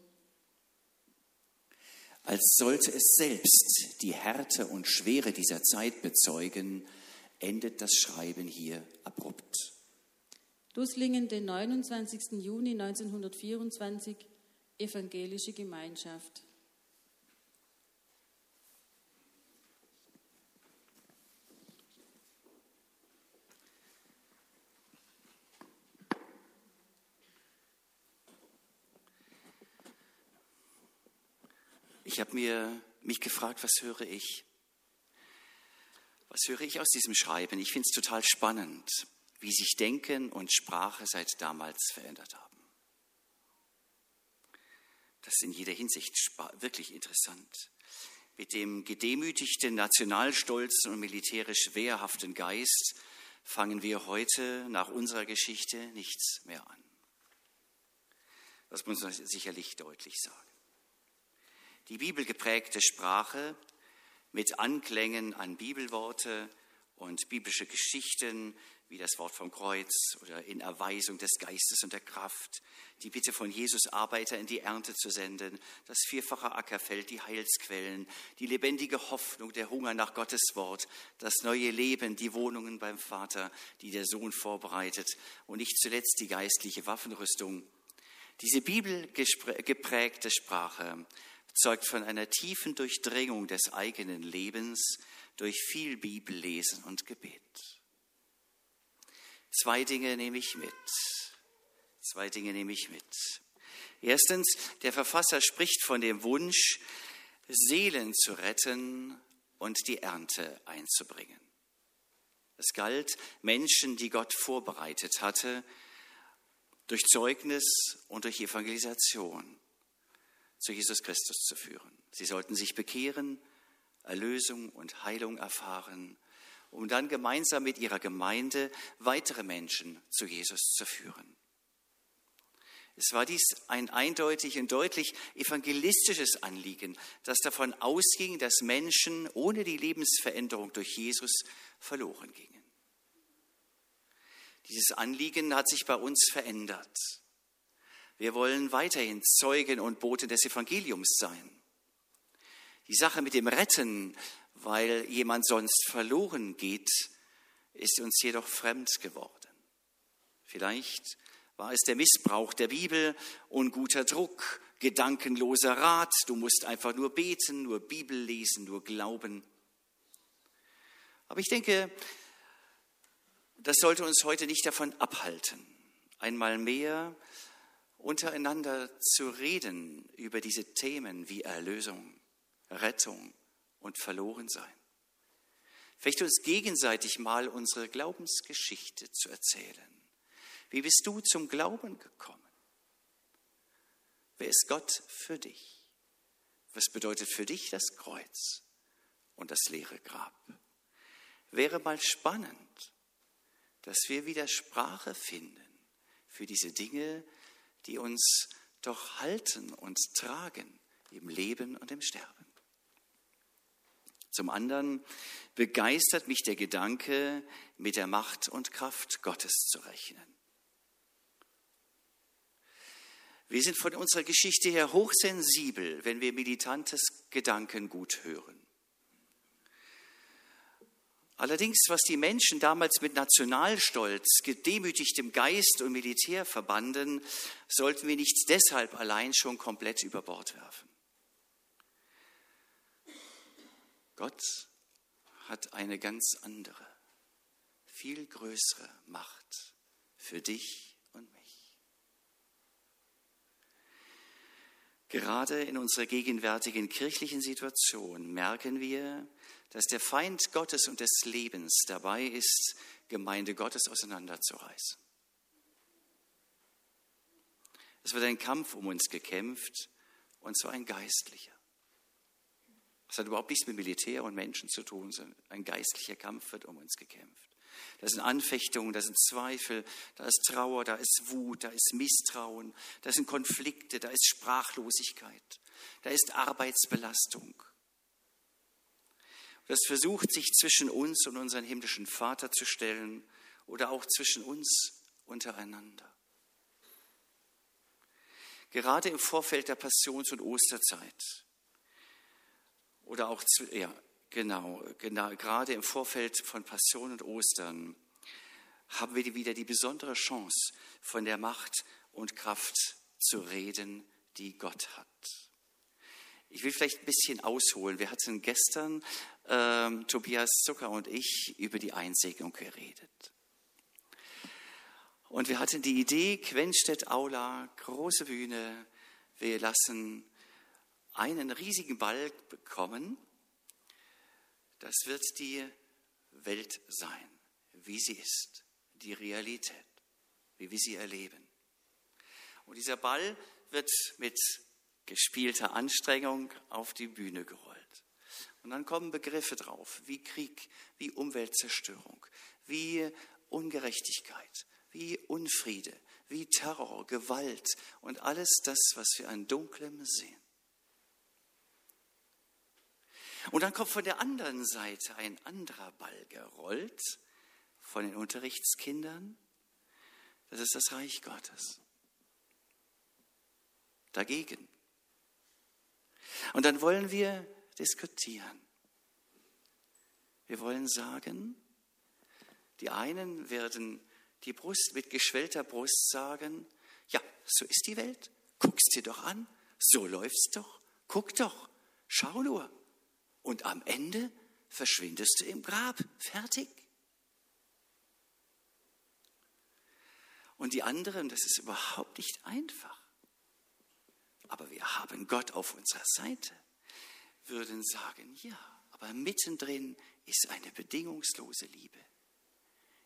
Als sollte es selbst die Härte und Schwere dieser Zeit bezeugen, endet das Schreiben hier abrupt. Dusslingen, den 29. Juni 1924, Evangelische Gemeinschaft. Ich habe mich gefragt, was höre ich? Was höre ich aus diesem Schreiben? Ich finde es total spannend, wie sich Denken und Sprache seit damals verändert haben. Das ist in jeder Hinsicht wirklich interessant. Mit dem gedemütigten Nationalstolz und militärisch wehrhaften Geist fangen wir heute nach unserer Geschichte nichts mehr an. Das muss man sicherlich deutlich sagen. Die bibelgeprägte Sprache mit Anklängen an Bibelworte und biblische Geschichten, wie das Wort vom Kreuz oder in Erweisung des Geistes und der Kraft, die Bitte von Jesus, Arbeiter in die Ernte zu senden, das vierfache Ackerfeld, die Heilsquellen, die lebendige Hoffnung, der Hunger nach Gottes Wort, das neue Leben, die Wohnungen beim Vater, die der Sohn vorbereitet und nicht zuletzt die geistliche Waffenrüstung. Diese bibelgeprägte Sprache zeugt von einer tiefen Durchdringung des eigenen Lebens durch viel Bibellesen und Gebet. Zwei Dinge nehme ich mit. Erstens, der Verfasser spricht von dem Wunsch, Seelen zu retten und die Ernte einzubringen. Es galt, Menschen, die Gott vorbereitet hatte, durch Zeugnis und durch Evangelisation zu Jesus Christus zu führen. Sie sollten sich bekehren, Erlösung und Heilung erfahren, um dann gemeinsam mit ihrer Gemeinde weitere Menschen zu Jesus zu führen. Es war dies ein eindeutig und deutlich evangelistisches Anliegen, das davon ausging, dass Menschen ohne die Lebensveränderung durch Jesus verloren gingen. Dieses Anliegen hat sich bei uns verändert. Wir wollen weiterhin Zeugen und Boten des Evangeliums sein. Die Sache mit dem Retten, weil jemand sonst verloren geht, ist uns jedoch fremd geworden. Vielleicht war es der Missbrauch der Bibel, unguter Druck, gedankenloser Rat, du musst einfach nur beten, nur Bibel lesen, nur glauben. Aber ich denke, das sollte uns heute nicht davon abhalten, einmal mehr untereinander zu reden über diese Themen wie Erlösung, Rettung und Verlorensein. Vielleicht uns gegenseitig mal unsere Glaubensgeschichte zu erzählen. Wie bist du zum Glauben gekommen? Wer ist Gott für dich? Was bedeutet für dich das Kreuz und das leere Grab? Wäre mal spannend, dass wir wieder Sprache finden für diese Dinge, die uns doch halten und tragen im Leben und im Sterben. Zum anderen begeistert mich der Gedanke, mit der Macht und Kraft Gottes zu rechnen. Wir sind von unserer Geschichte her hochsensibel, wenn wir militantes Gedankengut hören. Allerdings, was die Menschen damals mit Nationalstolz, gedemütigtem Geist und Militär verbanden, sollten wir nicht deshalb allein schon komplett über Bord werfen. Gott hat eine ganz andere, viel größere Macht für dich und mich. Gerade in unserer gegenwärtigen kirchlichen Situation merken wir, dass der Feind Gottes und des Lebens dabei ist, Gemeinde Gottes auseinanderzureißen. Es wird ein Kampf um uns gekämpft, und zwar ein geistlicher. Das hat überhaupt nichts mit Militär und Menschen zu tun, sondern ein geistlicher Kampf wird um uns gekämpft. Da sind Anfechtungen, da sind Zweifel, da ist Trauer, da ist Wut, da ist Misstrauen, da sind Konflikte, da ist Sprachlosigkeit, da ist Arbeitsbelastung. Das versucht sich zwischen uns und unseren himmlischen Vater zu stellen oder auch zwischen uns untereinander. Gerade im Vorfeld der Passions- und Osterzeit oder auch gerade im Vorfeld von Passion und Ostern haben wir wieder die besondere Chance, von der Macht und Kraft zu reden, die Gott hat. Ich will vielleicht ein bisschen ausholen. Wir hatten gestern, Tobias Zucker und ich, über die Einsegnung geredet. Und wir hatten die Idee, Quenstedt-Aula, große Bühne, wir lassen einen riesigen Ball bekommen. Das wird die Welt sein, wie sie ist, die Realität, wie wir sie erleben. Und dieser Ball wird mit gespielter Anstrengung auf die Bühne gerollt. Und dann kommen Begriffe drauf, wie Krieg, wie Umweltzerstörung, wie Ungerechtigkeit, wie Unfriede, wie Terror, Gewalt und alles das, was wir an Dunklem sehen. Und dann kommt von der anderen Seite ein anderer Ball gerollt, von den Unterrichtskindern. Das ist das Reich Gottes. Dagegen. Und dann wollen wir diskutieren. Wir wollen sagen, die einen werden die Brust mit geschwellter Brust sagen, ja, so ist die Welt, guck's dir doch an, so läuft's doch, guck doch, schau nur. Und am Ende verschwindest du im Grab, fertig. Und die anderen, das ist überhaupt nicht einfach, aber wir haben Gott auf unserer Seite, würden sagen, ja, aber mittendrin ist eine bedingungslose Liebe,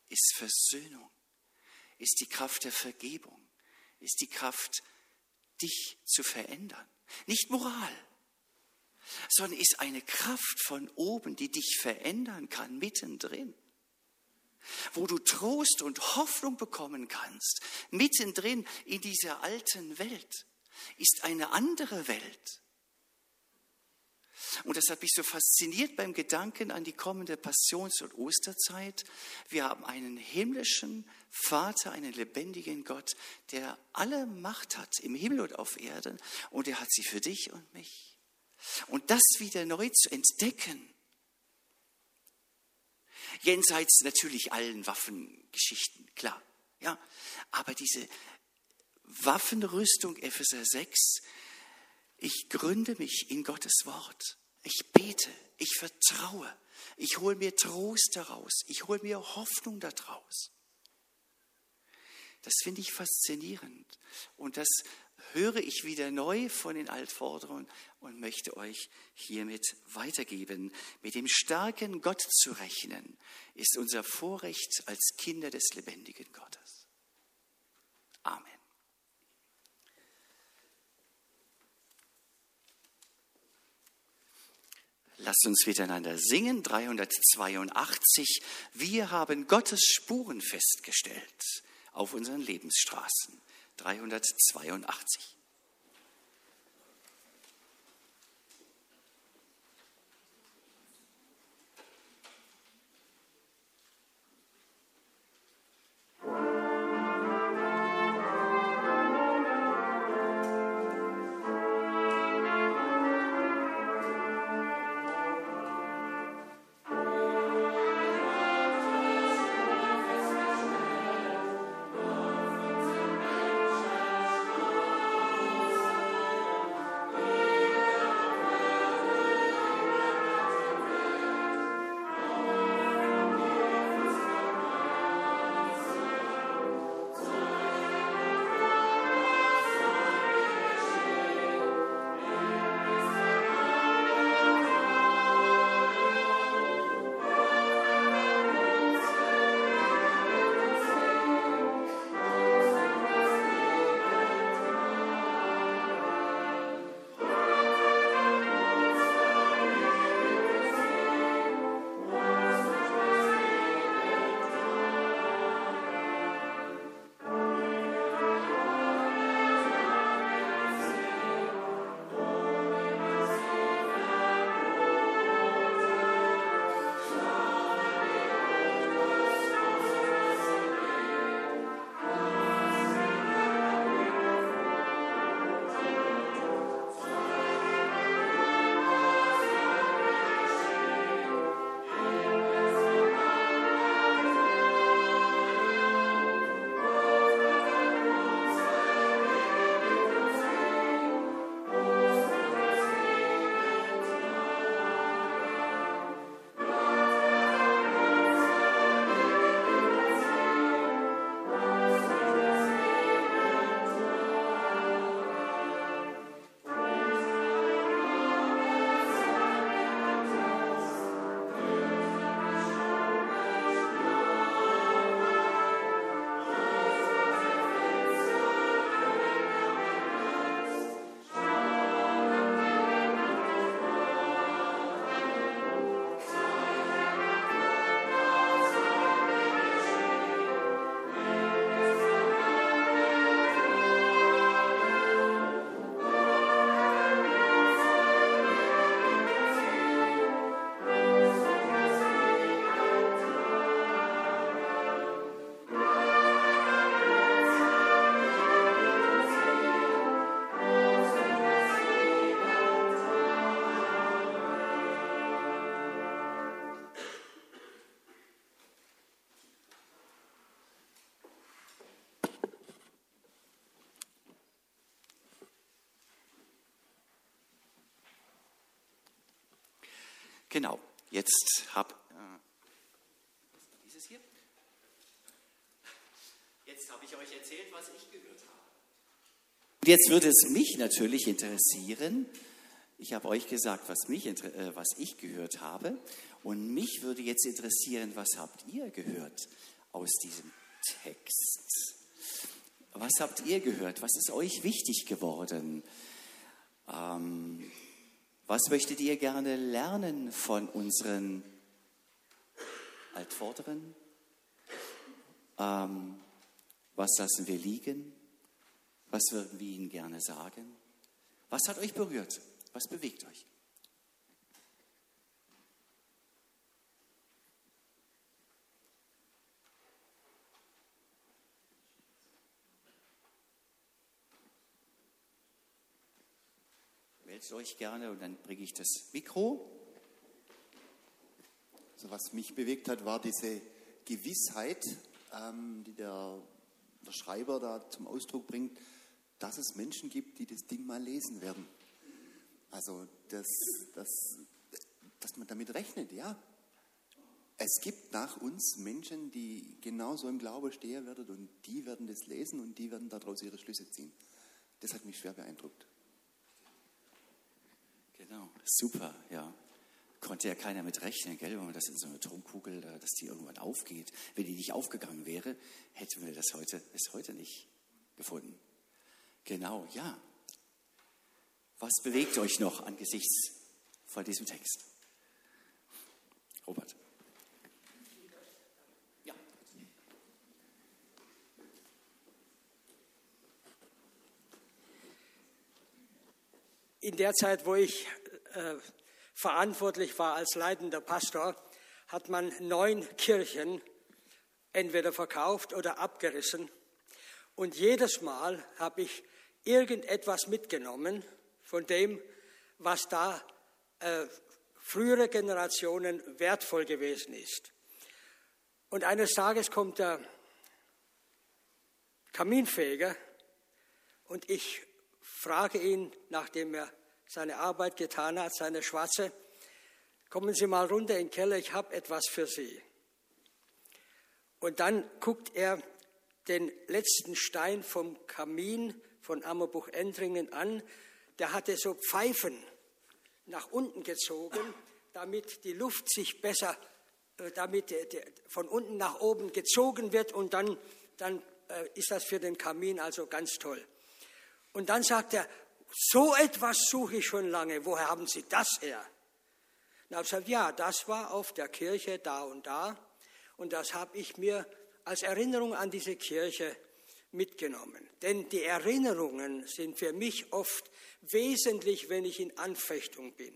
ist Versöhnung, ist die Kraft der Vergebung, ist die Kraft, dich zu verändern. Nicht Moral, sondern ist eine Kraft von oben, die dich verändern kann, mittendrin. Wo du Trost und Hoffnung bekommen kannst, mittendrin in dieser alten Welt, ist eine andere Welt. Und das hat mich so fasziniert beim Gedanken an die kommende Passions- und Osterzeit. Wir haben einen himmlischen Vater, einen lebendigen Gott, der alle Macht hat im Himmel und auf Erden, und er hat sie für dich und mich. Und das wieder neu zu entdecken, jenseits natürlich allen Waffengeschichten, klar, ja, aber diese Waffenrüstung, Epheser 6, ich gründe mich in Gottes Wort. Ich bete, ich vertraue, ich hole mir Trost daraus, ich hole mir Hoffnung daraus. Das finde ich faszinierend und das höre ich wieder neu von den Altvorderern und möchte euch hiermit weitergeben. Mit dem starken Gott zu rechnen, ist unser Vorrecht als Kinder des lebendigen Gottes. Amen. Lasst uns miteinander singen, 382. Wir haben Gottes Spuren festgestellt auf unseren Lebensstraßen. 382. Genau, jetzt habe ich euch erzählt, was ich gehört habe. Und jetzt würde es mich natürlich interessieren, ich habe euch gesagt, was ich gehört habe, und mich würde jetzt interessieren, was habt ihr gehört? aus diesem Text? Was habt ihr gehört? Was ist euch wichtig geworden? Was möchtet ihr gerne lernen von unseren Altvorderen? Was lassen wir liegen? Was würden wir ihnen gerne sagen? Was hat euch berührt? Was bewegt euch? Meldet euch gerne und dann bringe ich das Mikro. Also was mich bewegt hat, war diese Gewissheit, die der Schreiber da zum Ausdruck bringt, dass es Menschen gibt, die das Ding mal lesen werden. Also, dass man damit rechnet, ja. Es gibt nach uns Menschen, die genauso im Glauben stehen werden und die werden das lesen und die werden daraus ihre Schlüsse ziehen. Das hat mich schwer beeindruckt. Genau, super, ja. Konnte ja keiner mit rechnen, gell, wenn man das in so eine Tonkugel, dass die irgendwann aufgeht. Wenn die nicht aufgegangen wäre, hätten wir das bis heute nicht gefunden. Genau, ja. Was bewegt euch noch angesichts von diesem Text? Robert. Ja. In der Zeit, wo ich verantwortlich war als leitender Pastor, hat man 9 Kirchen entweder verkauft oder abgerissen. Und jedes Mal habe ich irgendetwas mitgenommen von dem, was da frühere Generationen wertvoll gewesen ist. Und eines Tages kommt der Kaminfeger und ich frage ihn, nachdem er seine Arbeit getan hat, seine Schwarze, kommen Sie mal runter in den Keller, ich habe etwas für Sie. Und dann guckt er den letzten Stein vom Kamin von Ammerbuch-Endringen an. Der hatte so Pfeifen nach unten gezogen, damit die Luft sich besser, damit von unten nach oben gezogen wird und dann ist das für den Kamin also ganz toll. Und dann sagt er, so etwas suche ich schon lange, woher haben Sie das her? Und ich habe gesagt, ja, das war auf der Kirche da und das habe ich mir als Erinnerung an diese Kirche mitgenommen. Denn die Erinnerungen sind für mich oft wesentlich, wenn ich in Anfechtung bin.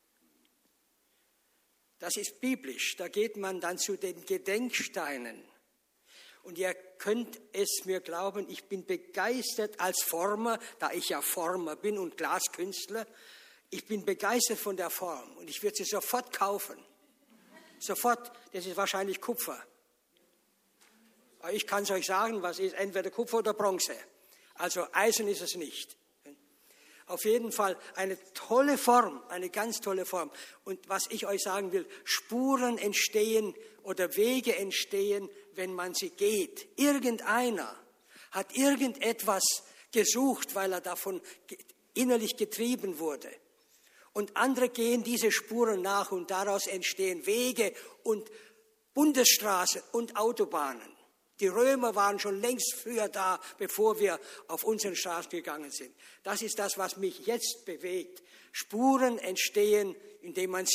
Das ist biblisch, da geht man dann zu den Gedenksteinen. Und ihr könnt es mir glauben, ich bin begeistert als Former, da ich ja Former bin und Glaskünstler. Ich bin begeistert von der Form und ich würde sie sofort kaufen. Sofort, das ist wahrscheinlich Kupfer. Aber ich kann es euch sagen, was ist entweder Kupfer oder Bronze. Also Eisen ist es nicht. Auf jeden Fall eine tolle Form, eine ganz tolle Form. Und was ich euch sagen will, Spuren entstehen oder Wege entstehen, wenn man sie geht. Irgendeiner hat irgendetwas gesucht, weil er davon innerlich getrieben wurde. Und andere gehen diese Spuren nach und daraus entstehen Wege und Bundesstraßen und Autobahnen. Die Römer waren schon längst früher da, bevor wir auf unseren Straßen gegangen sind. Das ist das, was mich jetzt bewegt. Spuren entstehen, indem man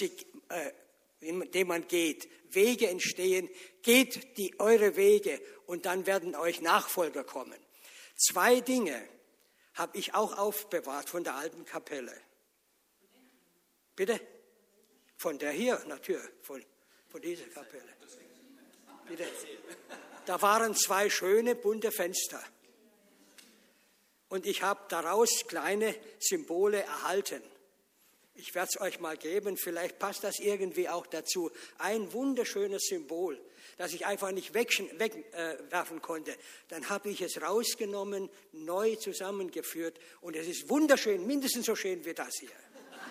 geht. Wege entstehen. Geht eure Wege und dann werden euch Nachfolger kommen. 2 Dinge habe ich auch aufbewahrt von der alten Kapelle. Bitte? Von der hier, natürlich, von dieser Kapelle. Bitte? Da waren 2 schöne, bunte Fenster. Und ich habe daraus kleine Symbole erhalten. Ich werde es euch mal geben, vielleicht passt das irgendwie auch dazu. Ein wunderschönes Symbol, das ich einfach nicht wegwerfen konnte. Dann habe ich es rausgenommen, neu zusammengeführt und es ist wunderschön, mindestens so schön wie das hier.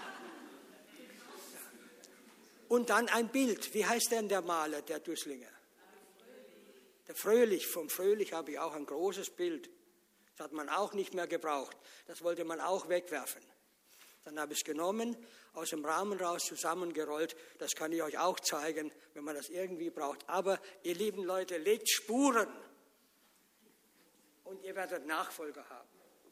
Und dann ein Bild. Wie heißt denn der Maler, der Dusslinger? Der Fröhlich, vom Fröhlich habe ich auch ein großes Bild. Das hat man auch nicht mehr gebraucht. Das wollte man auch wegwerfen. Dann habe ich es genommen, aus dem Rahmen raus zusammengerollt. Das kann ich euch auch zeigen, wenn man das irgendwie braucht. Aber ihr lieben Leute, legt Spuren und ihr werdet Nachfolger haben.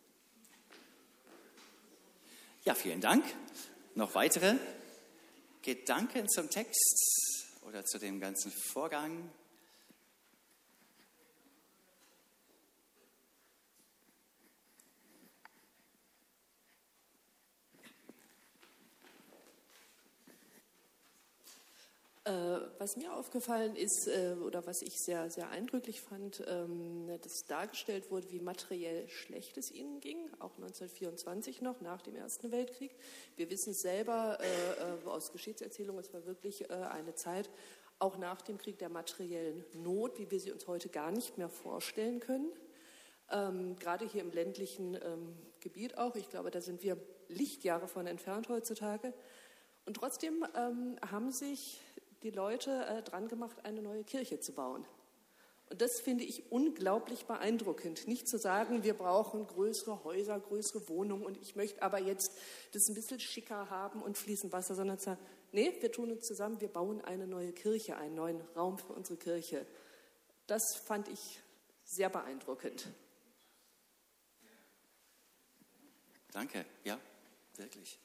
Ja, vielen Dank. Noch weitere Gedanken zum Text oder zu dem ganzen Vorgang? Was mir aufgefallen ist, oder was ich sehr, sehr eindrücklich fand, dass dargestellt wurde, wie materiell schlecht es ihnen ging, auch 1924 noch, nach dem Ersten Weltkrieg. Wir wissen es selber aus Geschichtserzählungen, es war wirklich eine Zeit, auch nach dem Krieg, der materiellen Not, wie wir sie uns heute gar nicht mehr vorstellen können. Gerade hier im ländlichen Gebiet auch, ich glaube, da sind wir Lichtjahre von entfernt heutzutage. Und trotzdem haben sich die Leute dran gemacht, eine neue Kirche zu bauen. Und das finde ich unglaublich beeindruckend. Nicht zu sagen, wir brauchen größere Häuser, größere Wohnungen und ich möchte aber jetzt das ein bisschen schicker haben und fließend Wasser, sondern zu sagen, nee, wir tun uns zusammen, wir bauen eine neue Kirche, einen neuen Raum für unsere Kirche. Das fand ich sehr beeindruckend. Danke, ja, wirklich.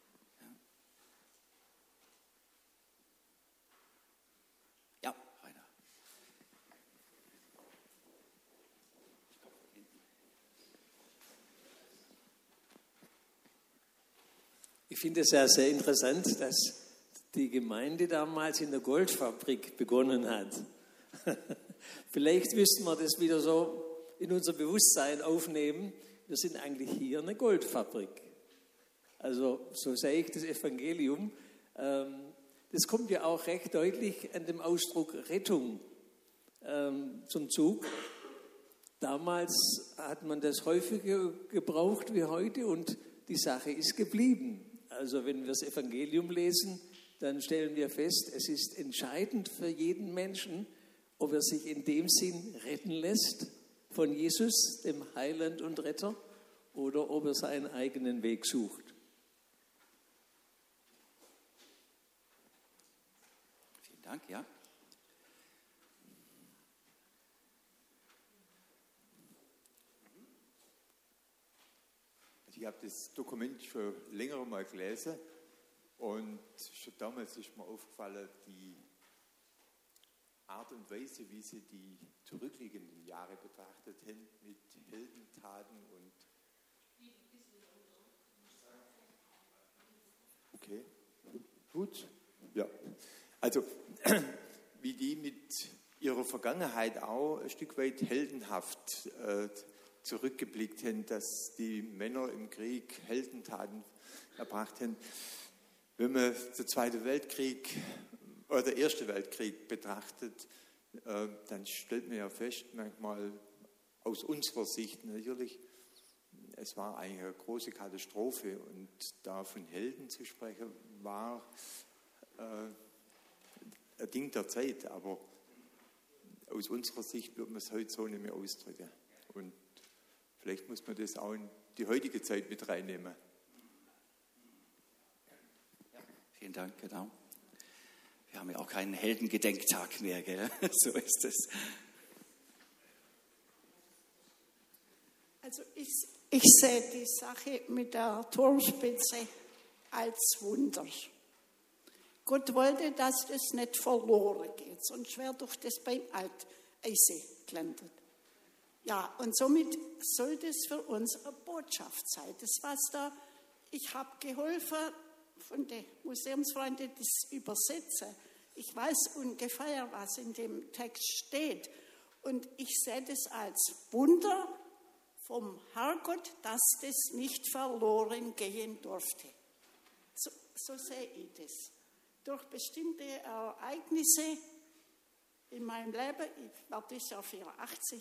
Ich finde es ja sehr interessant, dass die Gemeinde damals in der Goldfabrik begonnen hat. Vielleicht müssten wir das wieder so in unser Bewusstsein aufnehmen. Wir sind eigentlich hier eine Goldfabrik. Also so sehe ich das Evangelium. Das kommt ja auch recht deutlich an dem Ausdruck Rettung zum Zug. Damals hat man das häufiger gebraucht wie heute und die Sache ist geblieben. Also wenn wir das Evangelium lesen, dann stellen wir fest, es ist entscheidend für jeden Menschen, ob er sich in dem Sinn retten lässt von Jesus, dem Heiland und Retter, oder ob er seinen eigenen Weg sucht. Vielen Dank, ja. Ich habe das Dokument schon länger mal gelesen und schon damals ist mir aufgefallen, die Art und Weise, wie sie die zurückliegenden Jahre betrachtet haben, mit Heldentaten und... Okay, gut. Ja, also wie die mit ihrer Vergangenheit auch ein Stück weit heldenhaft zurückgeblickt haben, dass die Männer im Krieg Heldentaten erbracht haben. Wenn man den Zweiten Weltkrieg oder den Ersten Weltkrieg betrachtet, dann stellt man ja fest, manchmal aus unserer Sicht natürlich, es war eigentlich eine große Katastrophe und da von Helden zu sprechen, war ein Ding der Zeit, aber aus unserer Sicht wird man es heute so nicht mehr ausdrücken. Und vielleicht muss man das auch in die heutige Zeit mit reinnehmen. Ja, vielen Dank, genau. Wir haben ja auch keinen Heldengedenktag mehr, gell? So ist es. Also ich sehe die Sache mit der Turmspitze als Wunder. Gott wollte, dass das nicht verloren geht, sonst wäre doch das beim Alteisen gelandet. Ja, und somit soll das für uns eine Botschaft sein. Das was da, ich habe geholfen von den Museumsfreunden, das übersetzen. Ich weiß ungefähr, was in dem Text steht. Und ich sehe das als Wunder vom Herrgott, dass das nicht verloren gehen durfte. So sehe ich das. Durch bestimmte Ereignisse in meinem Leben, ich werde dieses Jahr 84,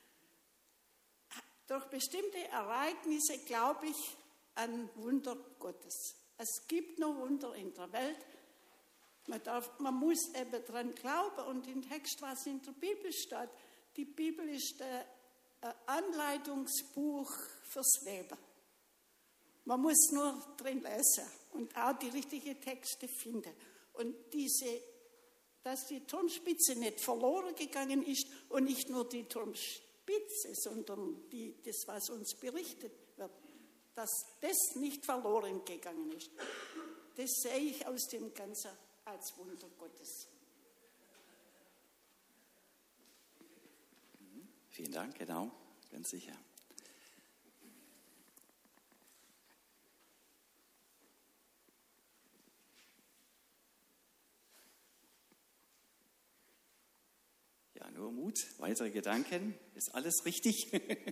durch bestimmte Ereignisse glaube ich an Wunder Gottes. Es gibt noch Wunder in der Welt. Man muss eben dran glauben und im Text, was in der Bibel steht, die Bibel ist ein Anleitungsbuch fürs Leben. Man muss nur drin lesen und auch die richtigen Texte finden. Und dass die Turmspitze nicht verloren gegangen ist und nicht nur die Turmspitze, sondern das, was uns berichtet wird, dass das nicht verloren gegangen ist. Das sehe ich aus dem Ganzen als Wunder Gottes. Vielen Dank, genau, ganz sicher. Ja, nur Mut, weitere Gedanken, ist alles richtig?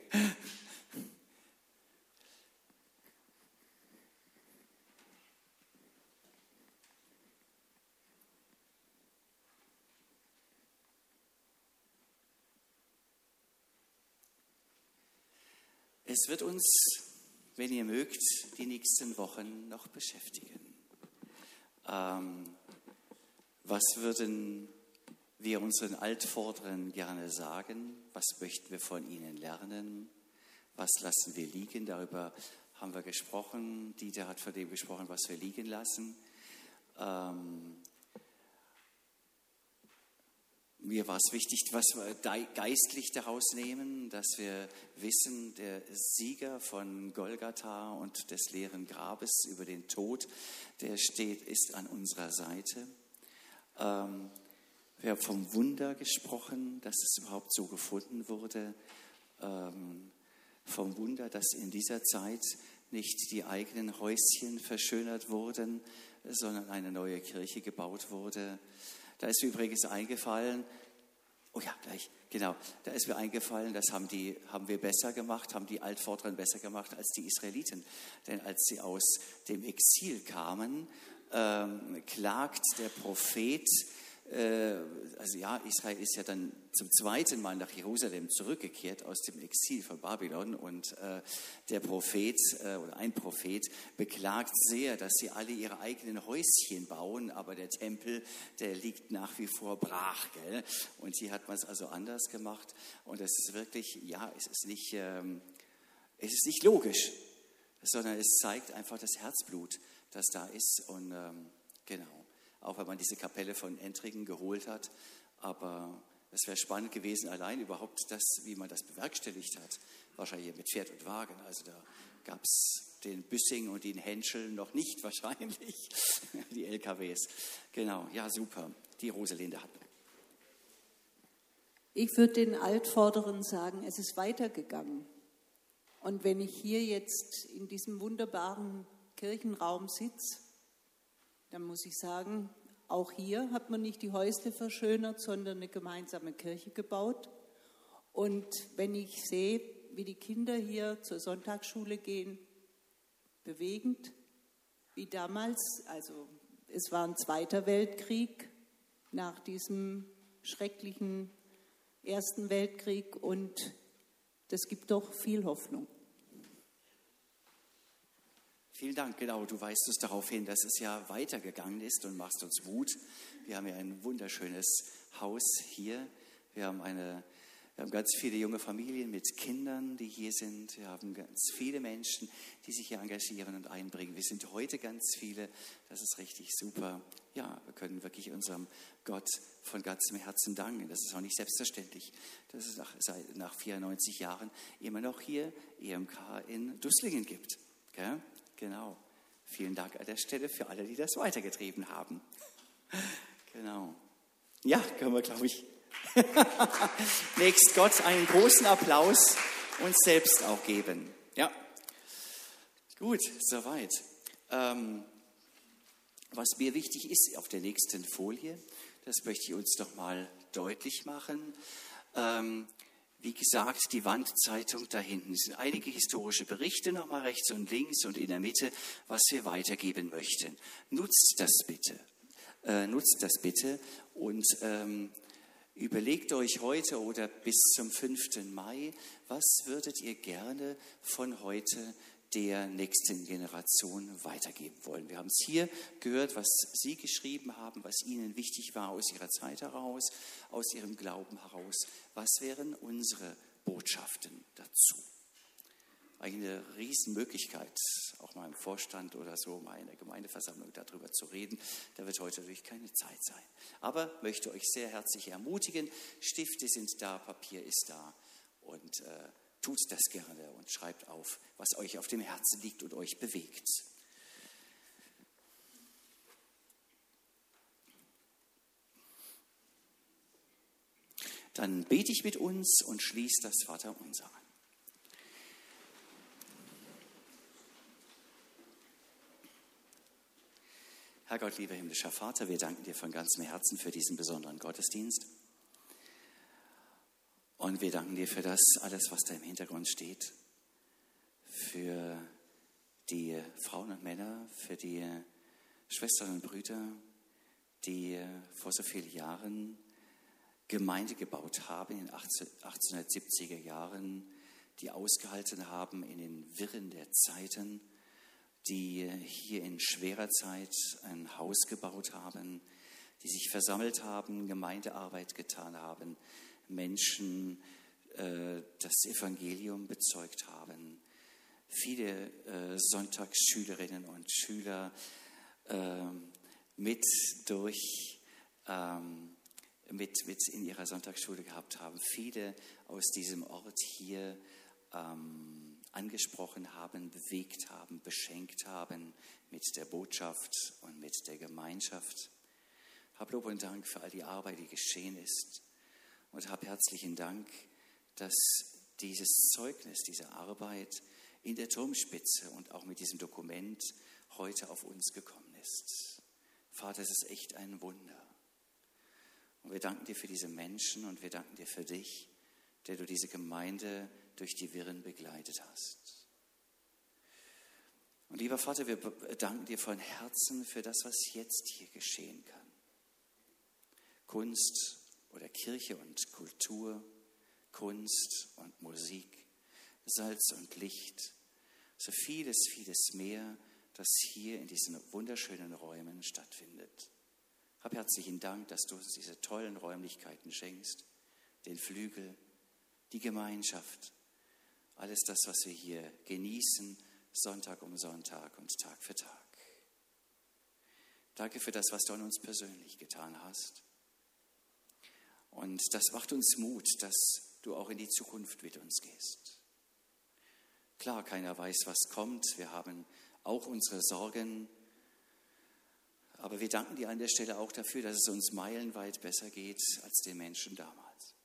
Es wird uns, wenn ihr mögt, die nächsten Wochen noch beschäftigen. Was würden wir unseren Altvorderen gerne sagen? Was möchten wir von ihnen lernen? Was lassen wir liegen? Darüber haben wir gesprochen. Dieter hat von dem gesprochen, was wir liegen lassen. Mir war es wichtig, was wir geistlich daraus nehmen, dass wir wissen, der Sieger von Golgatha und des leeren Grabes über den Tod, der ist an unserer Seite. Wir haben vom Wunder gesprochen, dass es überhaupt so gefunden wurde. Vom Wunder, dass in dieser Zeit nicht die eigenen Häuschen verschönert wurden, sondern eine neue Kirche gebaut wurde. Da ist mir übrigens eingefallen, da ist mir eingefallen, das haben wir besser gemacht, haben die Altvorderen besser gemacht als die Israeliten. Denn als sie aus dem Exil kamen, klagt der Prophet, Israel ist ja dann zum zweiten Mal nach Jerusalem zurückgekehrt aus dem Exil von Babylon und der Prophet oder ein Prophet beklagt sehr, dass sie alle ihre eigenen Häuschen bauen, aber der Tempel, der liegt nach wie vor brach. Gell? Und hier hat man es also anders gemacht und es ist wirklich, es ist nicht logisch, sondern es zeigt einfach das Herzblut, das da ist und genau. Auch wenn man diese Kapelle von Entrigen geholt hat. Aber es wäre spannend gewesen, allein überhaupt wie man das bewerkstelligt hat. Wahrscheinlich mit Pferd und Wagen. Also da gab es den Büssing und den Henschel noch nicht wahrscheinlich, die LKWs. Genau, ja super. Die Rosalinde hat. Ich würde den Altvorderen sagen, es ist weitergegangen. Und wenn ich hier jetzt in diesem wunderbaren Kirchenraum sitze, dann muss ich sagen, auch hier hat man nicht die Häusle verschönert, sondern eine gemeinsame Kirche gebaut. Und wenn ich sehe, wie die Kinder hier zur Sonntagsschule gehen, bewegend, wie damals, also es war ein Zweiter Weltkrieg nach diesem schrecklichen Ersten Weltkrieg und das gibt doch viel Hoffnung. Vielen Dank, genau, du weist uns darauf hin, dass es ja weitergegangen ist und machst uns Mut. Wir haben ja ein wunderschönes Haus hier. Wir haben ganz viele junge Familien mit Kindern, die hier sind. Wir haben ganz viele Menschen, die sich hier engagieren und einbringen. Wir sind heute ganz viele. Das ist richtig super. Ja, wir können wirklich unserem Gott von ganzem Herzen danken. Das ist auch nicht selbstverständlich, dass es nach 94 Jahren immer noch hier EMK in Dusslingen gibt. Gell? Genau. Vielen Dank an der Stelle für alle, die das weitergetrieben haben. Genau. Ja, können wir, glaube ich, nächst Gott einen großen Applaus uns selbst auch geben. Ja. Gut, soweit. Was mir wichtig ist auf der nächsten Folie, das möchte ich uns noch mal deutlich machen. Wie gesagt, die Wandzeitung da hinten. Es sind einige historische Berichte, nochmal rechts und links und in der Mitte, was wir weitergeben möchten. Nutzt das bitte und überlegt euch heute oder bis zum 5. Mai, was würdet ihr gerne von heute der nächsten Generation weitergeben wollen. Wir haben es hier gehört, was Sie geschrieben haben, was Ihnen wichtig war aus Ihrer Zeit heraus, aus Ihrem Glauben heraus. Was wären unsere Botschaften dazu? eigentlich eine Riesenmöglichkeit, auch mal im Vorstand oder so, mal in der Gemeindeversammlung darüber zu reden. Da wird heute natürlich keine Zeit sein. Aber möchte euch sehr herzlich ermutigen, Stifte sind da, Papier ist da und tut das gerne und schreibt auf, was euch auf dem Herzen liegt und euch bewegt. Dann bete ich mit uns und schließe das Vaterunser an. Herr Gott, lieber himmlischer Vater, wir danken dir von ganzem Herzen für diesen besonderen Gottesdienst. Und wir danken dir für das alles, was da im Hintergrund steht. Für die Frauen und Männer, für die Schwestern und Brüder, die vor so vielen Jahren Gemeinde gebaut haben, in den 1870er Jahren, die ausgehalten haben in den Wirren der Zeiten, die hier in schwerer Zeit ein Haus gebaut haben, die sich versammelt haben, Gemeindearbeit getan haben, Menschen das Evangelium bezeugt haben, viele Sonntagsschülerinnen und Schüler mit in ihrer Sonntagsschule gehabt haben, viele aus diesem Ort hier angesprochen haben, bewegt haben, beschenkt haben mit der Botschaft und mit der Gemeinschaft. Hab Lob und Dank für all die Arbeit, die geschehen ist. Und hab herzlichen Dank, dass dieses Zeugnis, diese Arbeit in der Turmspitze und auch mit diesem Dokument heute auf uns gekommen ist. Vater, es ist echt ein Wunder. Und wir danken dir für diese Menschen und wir danken dir für dich, der du diese Gemeinde durch die Wirren begleitet hast. Und lieber Vater, wir danken dir von Herzen für das, was jetzt hier geschehen kann. Kunst oder Kirche und Kultur, Kunst und Musik, Salz und Licht, so vieles, vieles mehr, das hier in diesen wunderschönen Räumen stattfindet. Hab herzlichen Dank, dass du uns diese tollen Räumlichkeiten schenkst, den Flügel, die Gemeinschaft, alles das, was wir hier genießen, Sonntag um Sonntag und Tag für Tag. Danke für das, was du an uns persönlich getan hast. Und das macht uns Mut, dass du auch in die Zukunft mit uns gehst. Klar, keiner weiß, was kommt. Wir haben auch unsere Sorgen. Aber wir danken dir an der Stelle auch dafür, dass es uns meilenweit besser geht als den Menschen damals.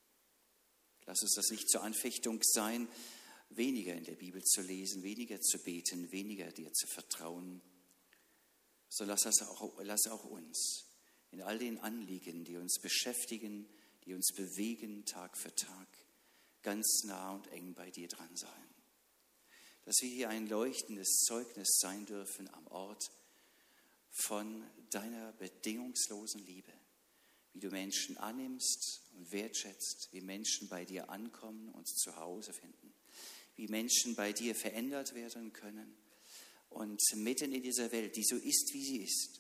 Lass uns das nicht zur Anfechtung sein, weniger in der Bibel zu lesen, weniger zu beten, weniger dir zu vertrauen. So lass auch uns in all den Anliegen, die uns beschäftigen, die uns bewegen Tag für Tag, ganz nah und eng bei dir dran sein. Dass wir hier ein leuchtendes Zeugnis sein dürfen am Ort von deiner bedingungslosen Liebe, wie du Menschen annimmst und wertschätzt, wie Menschen bei dir ankommen und zu Hause finden, wie Menschen bei dir verändert werden können und mitten in dieser Welt, die so ist, wie sie ist,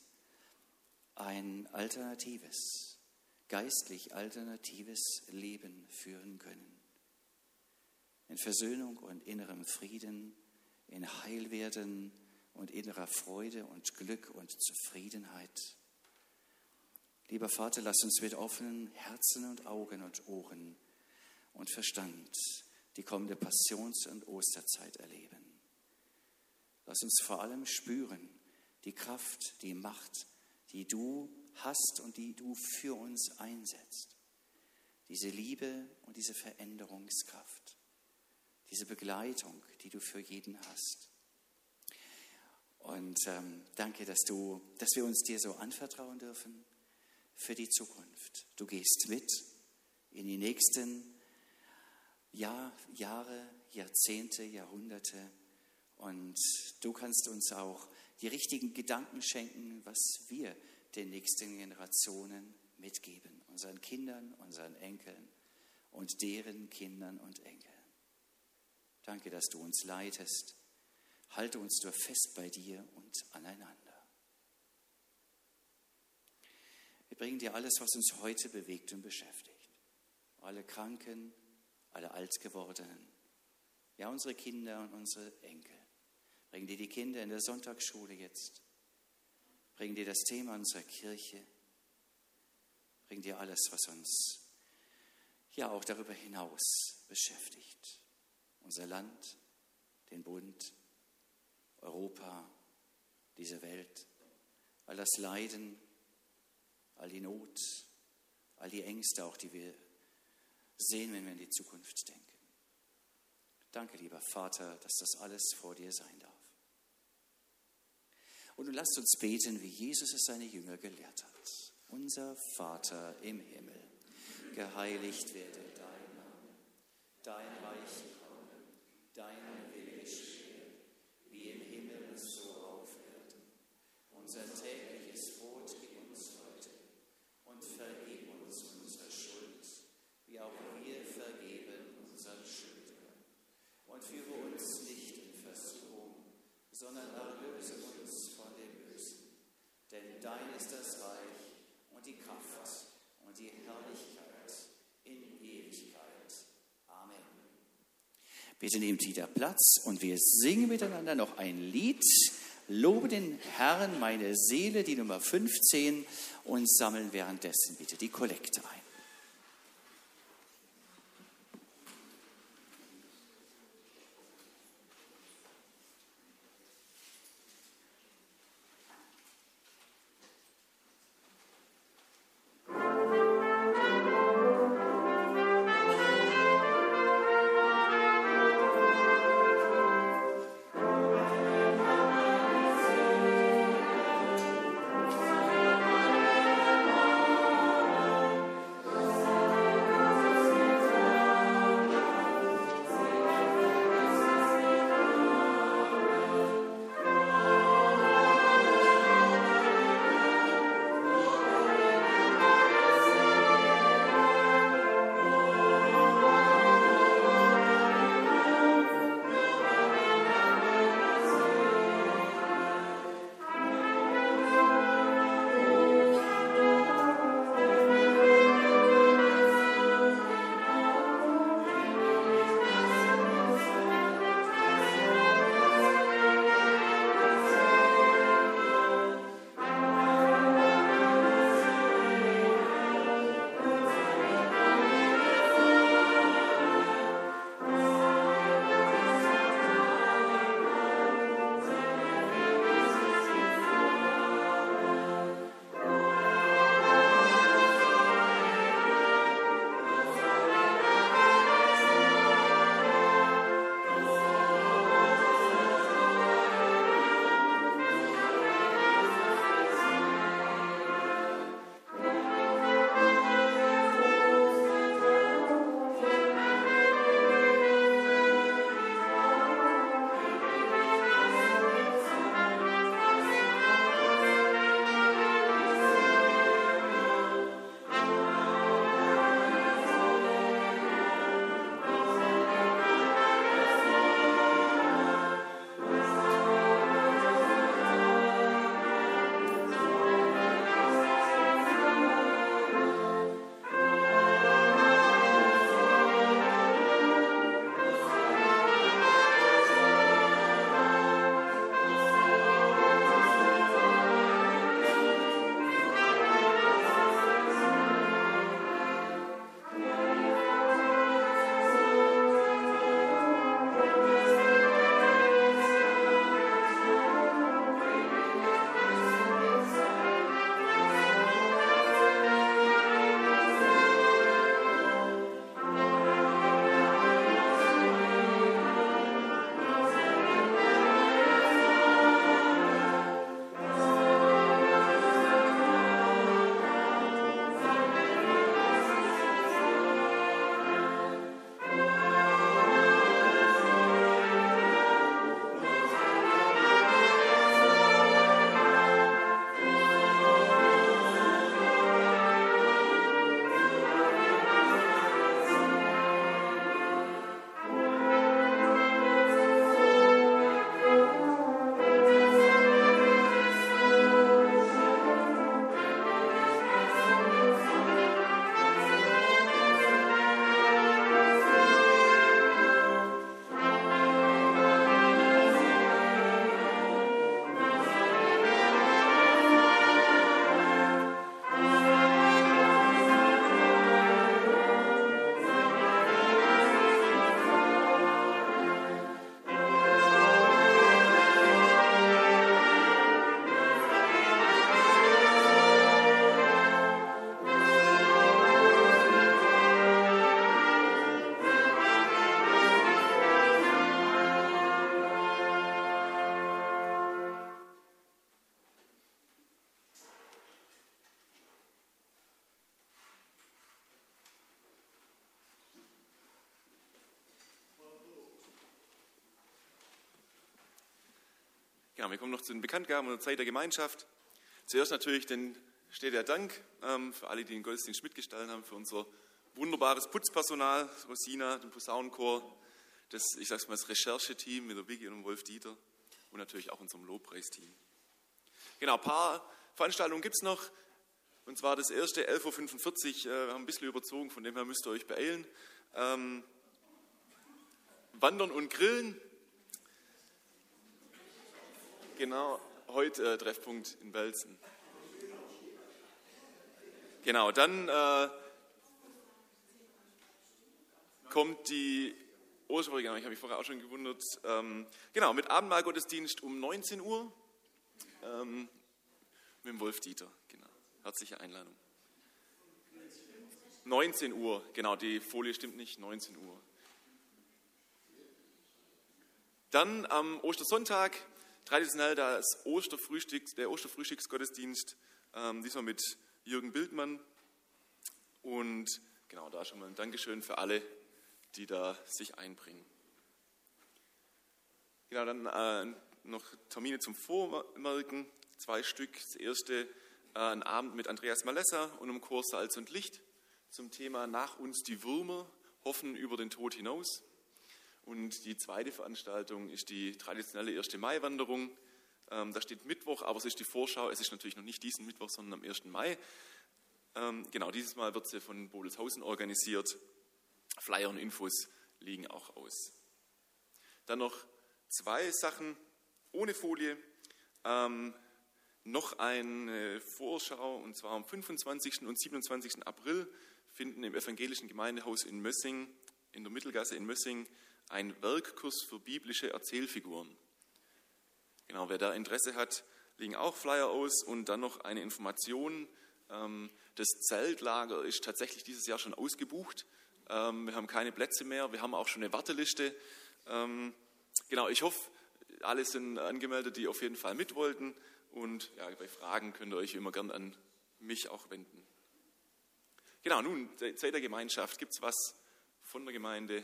ein alternatives, geistlich alternatives Leben führen können. In Versöhnung und innerem Frieden, in Heilwerden und innerer Freude und Glück und Zufriedenheit. Lieber Vater, lass uns mit offenen Herzen und Augen und Ohren und Verstand die kommende Passions- und Osterzeit erleben. Lass uns vor allem spüren die Kraft, die Macht, die du hast und die du für uns einsetzt. Diese Liebe und diese Veränderungskraft, diese Begleitung, die du für jeden hast. Und danke, dass wir uns dir so anvertrauen dürfen für die Zukunft. Du gehst mit in die nächsten Jahre, Jahrzehnte, Jahrhunderte. Und du kannst uns auch die richtigen Gedanken schenken, was wir den nächsten Generationen mitgeben, unseren Kindern, unseren Enkeln und deren Kindern und Enkeln. Danke, dass du uns leitest. Halte uns nur fest bei dir und aneinander. Wir bringen dir alles, was uns heute bewegt und beschäftigt. Alle Kranken, alle Altgewordenen. Ja, unsere Kinder und unsere Enkel. Bring dir die Kinder in der Sonntagsschule jetzt. Bring dir das Thema unserer Kirche. Bring dir alles, was uns ja auch darüber hinaus beschäftigt. Unser Land, den Bund, Europa, diese Welt, all das Leiden, all die Not, all die Ängste auch, die wir sehen, wenn wir in die Zukunft denken. Danke, lieber Vater, dass das alles vor dir sein darf. Und nun lasst uns beten, wie Jesus es seine Jünger gelehrt hat. Unser Vater im Himmel, geheiligt werde dein Name, dein Reich komme, dein Wille geschehe, wie im Himmel und so auf Erden. Unser tägliches Brot gib uns heute und vergib uns unsere Schuld, wie auch wir vergeben unseren Schuldnern. Und führe uns nicht in Versuchung, sondern erlöse uns von dem Bösen. Denn dein ist das Reich und die Kraft und die Herrlichkeit in Ewigkeit. Amen. Bitte nehmt wieder Platz und wir singen miteinander noch ein Lied. Lobe den Herrn, meine Seele, die Nummer 15, und sammeln währenddessen bitte die Kollekte ein. Genau, wir kommen noch zu den Bekanntgaben und der Zeit der Gemeinschaft. Zuerst natürlich steht der Dank für alle, die den Gottesdienst mitgestaltet haben, für unser wunderbares Putzpersonal, Rosina, den Posaunenchor, das Rechercheteam mit der Vicky und dem Wolf Dieter und natürlich auch unserem Lobpreisteam. Genau, ein paar Veranstaltungen gibt es noch. Und zwar das erste, 11.45 Uhr, wir haben ein bisschen überzogen, von dem her müsst ihr euch beeilen. Wandern und Grillen. Genau, heute Treffpunkt in Welzen. Genau, dann kommt die Osterwoche, genau, ich habe mich vorher auch schon gewundert, genau, mit Abendmahlgottesdienst um 19 Uhr mit dem Wolf Dieter, genau, herzliche Einladung. 19 Uhr, genau, die Folie stimmt nicht, 19 Uhr. Dann am Ostersonntag, traditionell der Osterfrühstücksgottesdienst, diesmal mit Jürgen Bildmann. Und genau, da schon mal ein Dankeschön für alle, die da sich einbringen. Genau, dann noch Termine zum Vormerken, 2 Stück. Das erste, ein Abend mit Andreas Malessa und dem Chor Salz und Licht zum Thema Nach uns die Würmer, hoffen über den Tod hinaus. Und die zweite Veranstaltung ist die traditionelle 1. Mai-Wanderung. Da steht Mittwoch, aber es ist die Vorschau. Es ist natürlich noch nicht diesen Mittwoch, sondern am 1. Mai. Genau, dieses Mal wird sie von Bodelshausen organisiert. Flyer und Infos liegen auch aus. Dann noch 2 Sachen ohne Folie. Noch eine Vorschau, und zwar am 25. und 27. April finden im Evangelischen Gemeindehaus in Mössing, in der Mittelgasse in Mössing, ein Werkkurs für biblische Erzählfiguren. Genau, wer da Interesse hat, liegen auch Flyer aus und dann noch eine Information. Das Zeltlager ist tatsächlich dieses Jahr schon ausgebucht. Wir haben keine Plätze mehr, wir haben auch schon eine Warteliste. Genau, ich hoffe, alle sind angemeldet, die auf jeden Fall mit wollten. Und ja, bei Fragen könnt ihr euch immer gern an mich auch wenden. Genau, nun, Zeit der Gemeinschaft. Gibt es was von der Gemeinde?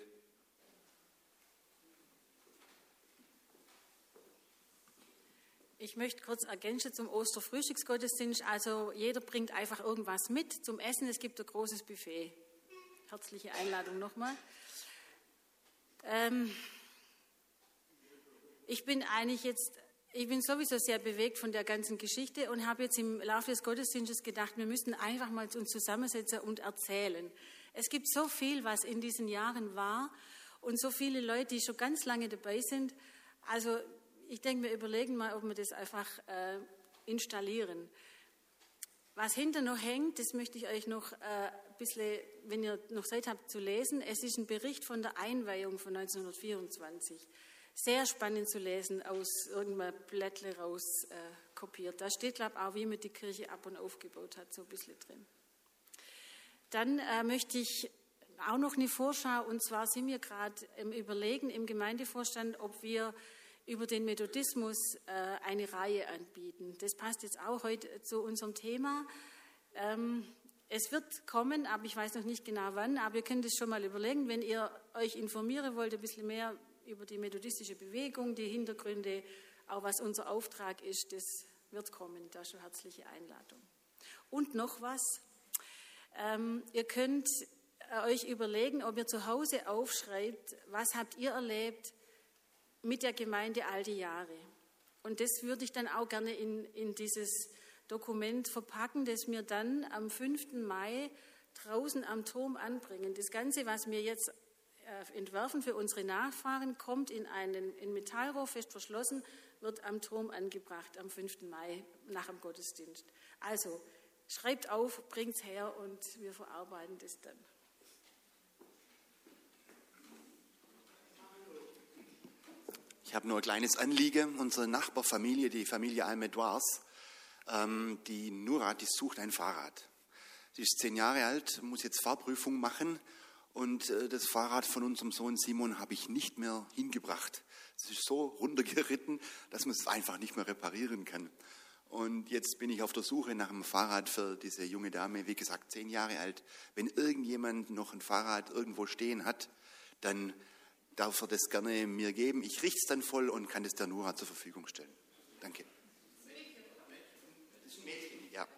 Ich möchte kurz ergänzen zum Osterfrühstücksgottesdienst. Also jeder bringt einfach irgendwas mit zum Essen. Es gibt ein großes Buffet. Herzliche Einladung nochmal. Ich bin sowieso sehr bewegt von der ganzen Geschichte und habe jetzt im Laufe des Gottesdienstes gedacht, wir müssten einfach mal uns zusammensetzen und erzählen. Es gibt so viel, was in diesen Jahren war und so viele Leute, die schon ganz lange dabei sind. Also ich denke, wir überlegen mal, ob wir das einfach installieren. Was hinter noch hängt, das möchte ich euch noch ein bisschen, wenn ihr noch Zeit habt, zu lesen. Es ist ein Bericht von der Einweihung von 1924. Sehr spannend zu lesen, aus irgendeinem Blättle raus kopiert. Da steht, glaube ich, auch, wie man die Kirche ab- und aufgebaut hat, so ein bisschen drin. Dann möchte ich auch noch eine Vorschau, und zwar sind wir gerade im Überlegen im Gemeindevorstand, ob wir über den Methodismus eine Reihe anbieten. Das passt jetzt auch heute zu unserem Thema. Es wird kommen, aber ich weiß noch nicht genau wann, aber ihr könnt es schon mal überlegen, wenn ihr euch informieren wollt, ein bisschen mehr über die methodistische Bewegung, die Hintergründe, auch was unser Auftrag ist, das wird kommen. Da schon herzliche Einladung. Und noch was, ihr könnt euch überlegen, ob ihr zu Hause aufschreibt, was habt ihr erlebt mit der Gemeinde all die Jahre. Und das würde ich dann auch gerne in dieses Dokument verpacken, das wir dann am 5. Mai draußen am Turm anbringen. Das Ganze, was wir jetzt entwerfen für unsere Nachfahren, kommt in Metallrohr fest verschlossen, wird am Turm angebracht am 5. Mai nach dem Gottesdienst. Also schreibt auf, bringt es her und wir verarbeiten das dann. Ich habe nur ein kleines Anliegen. Unsere Nachbarfamilie, die Familie Almedoirs, die Nura, die sucht ein Fahrrad. Sie ist 10 Jahre alt, muss jetzt Fahrprüfung machen und das Fahrrad von unserem Sohn Simon habe ich nicht mehr hingebracht. Es ist so runtergeritten, dass man es einfach nicht mehr reparieren kann. Und jetzt bin ich auf der Suche nach einem Fahrrad für diese junge Dame, wie gesagt 10 Jahre alt. Wenn irgendjemand noch ein Fahrrad irgendwo stehen hat, dann darf er das gerne mir geben. Ich richte es dann voll und kann es der Nura zur Verfügung stellen. danke. Das ist ein Mädchen, ja.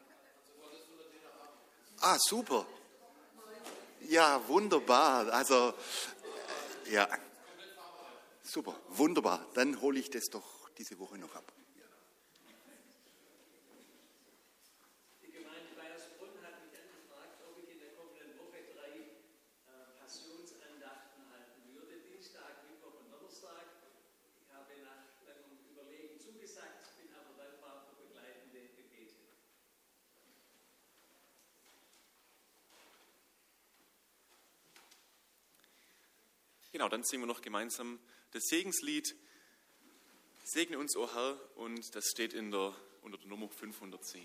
Ah, super. Ja, wunderbar. Also, ja. Super, wunderbar. Dann hole ich das doch diese Woche noch ab. Die Gemeinde Bayersbrunn hat mich angefragt, ob ich in der kommenden Woche 3 Passionsandachten halten würde. Dienstag, Mittwoch und Donnerstag. Ich habe nach langem Überlegen zugesagt, bin aber dankbar für begleitende Gebete. Genau, dann singen wir noch gemeinsam das Segenslied. Segne uns, o Herr, und das steht unter der Nummer 510.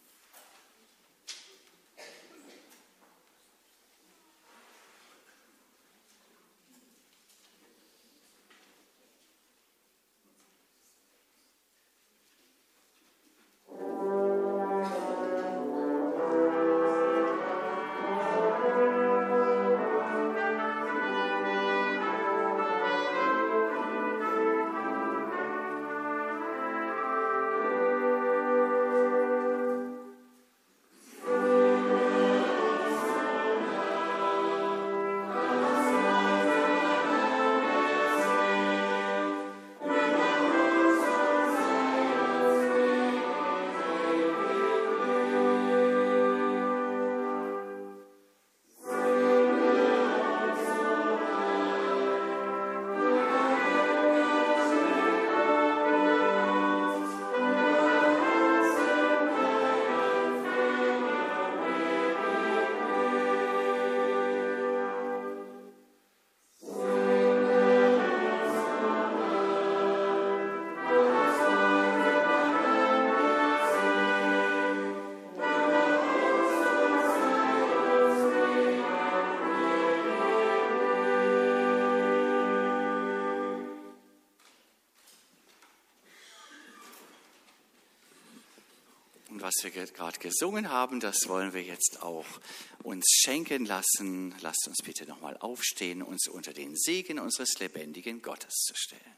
Was wir gerade gesungen haben, das wollen wir jetzt auch uns schenken lassen. Lasst uns bitte nochmal aufstehen, uns unter den Segen unseres lebendigen Gottes zu stellen.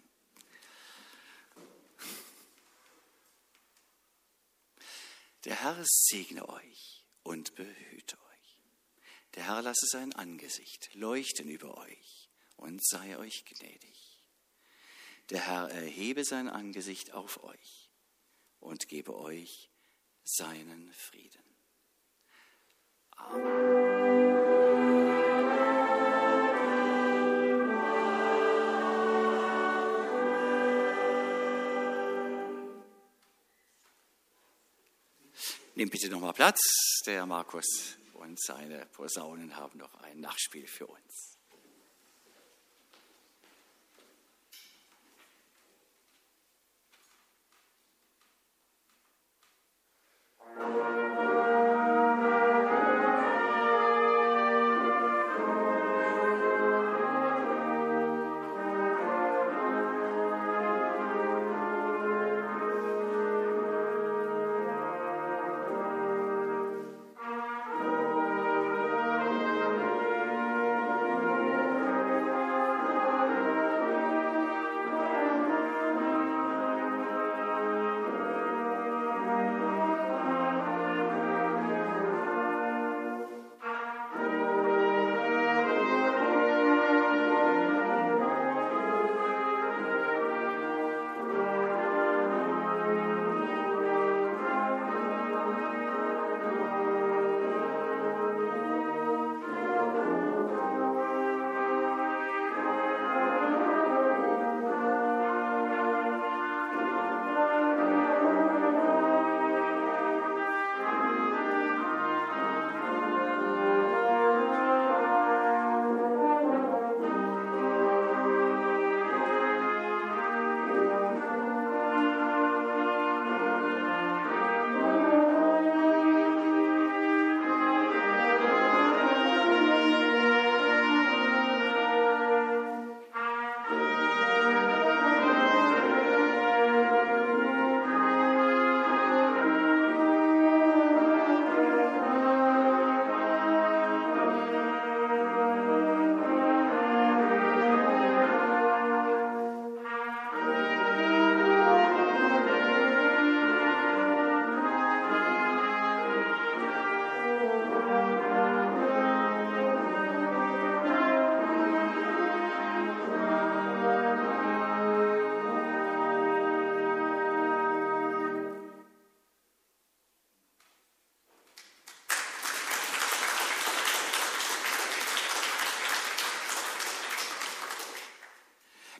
Der Herr segne euch und behüte euch. Der Herr lasse sein Angesicht leuchten über euch und sei euch gnädig. Der Herr erhebe sein Angesicht auf euch und gebe euch seinen Frieden. Amen. Nehmt bitte nochmal Platz. Der Markus und seine Posaunen haben noch ein Nachspiel für uns.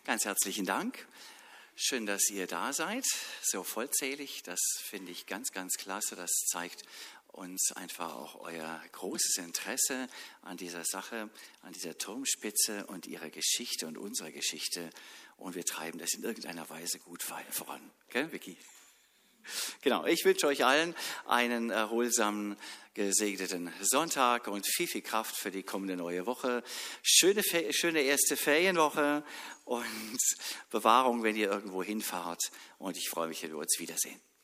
Ganz herzlichen Dank. Schön, dass ihr da seid, so vollzählig. Das finde ich ganz, ganz klasse. Das zeigt uns einfach auch euer großes Interesse an dieser Sache, an dieser Turmspitze und ihrer Geschichte und unserer Geschichte. Und wir treiben das in irgendeiner Weise gut voran. Gell, Vicky? Genau, ich wünsche euch allen einen erholsamen, gesegneten Sonntag und viel, viel Kraft für die kommende neue Woche. Schöne erste Ferienwoche und Bewahrung, wenn ihr irgendwo hinfahrt. Und ich freue mich, wenn wir uns wiedersehen.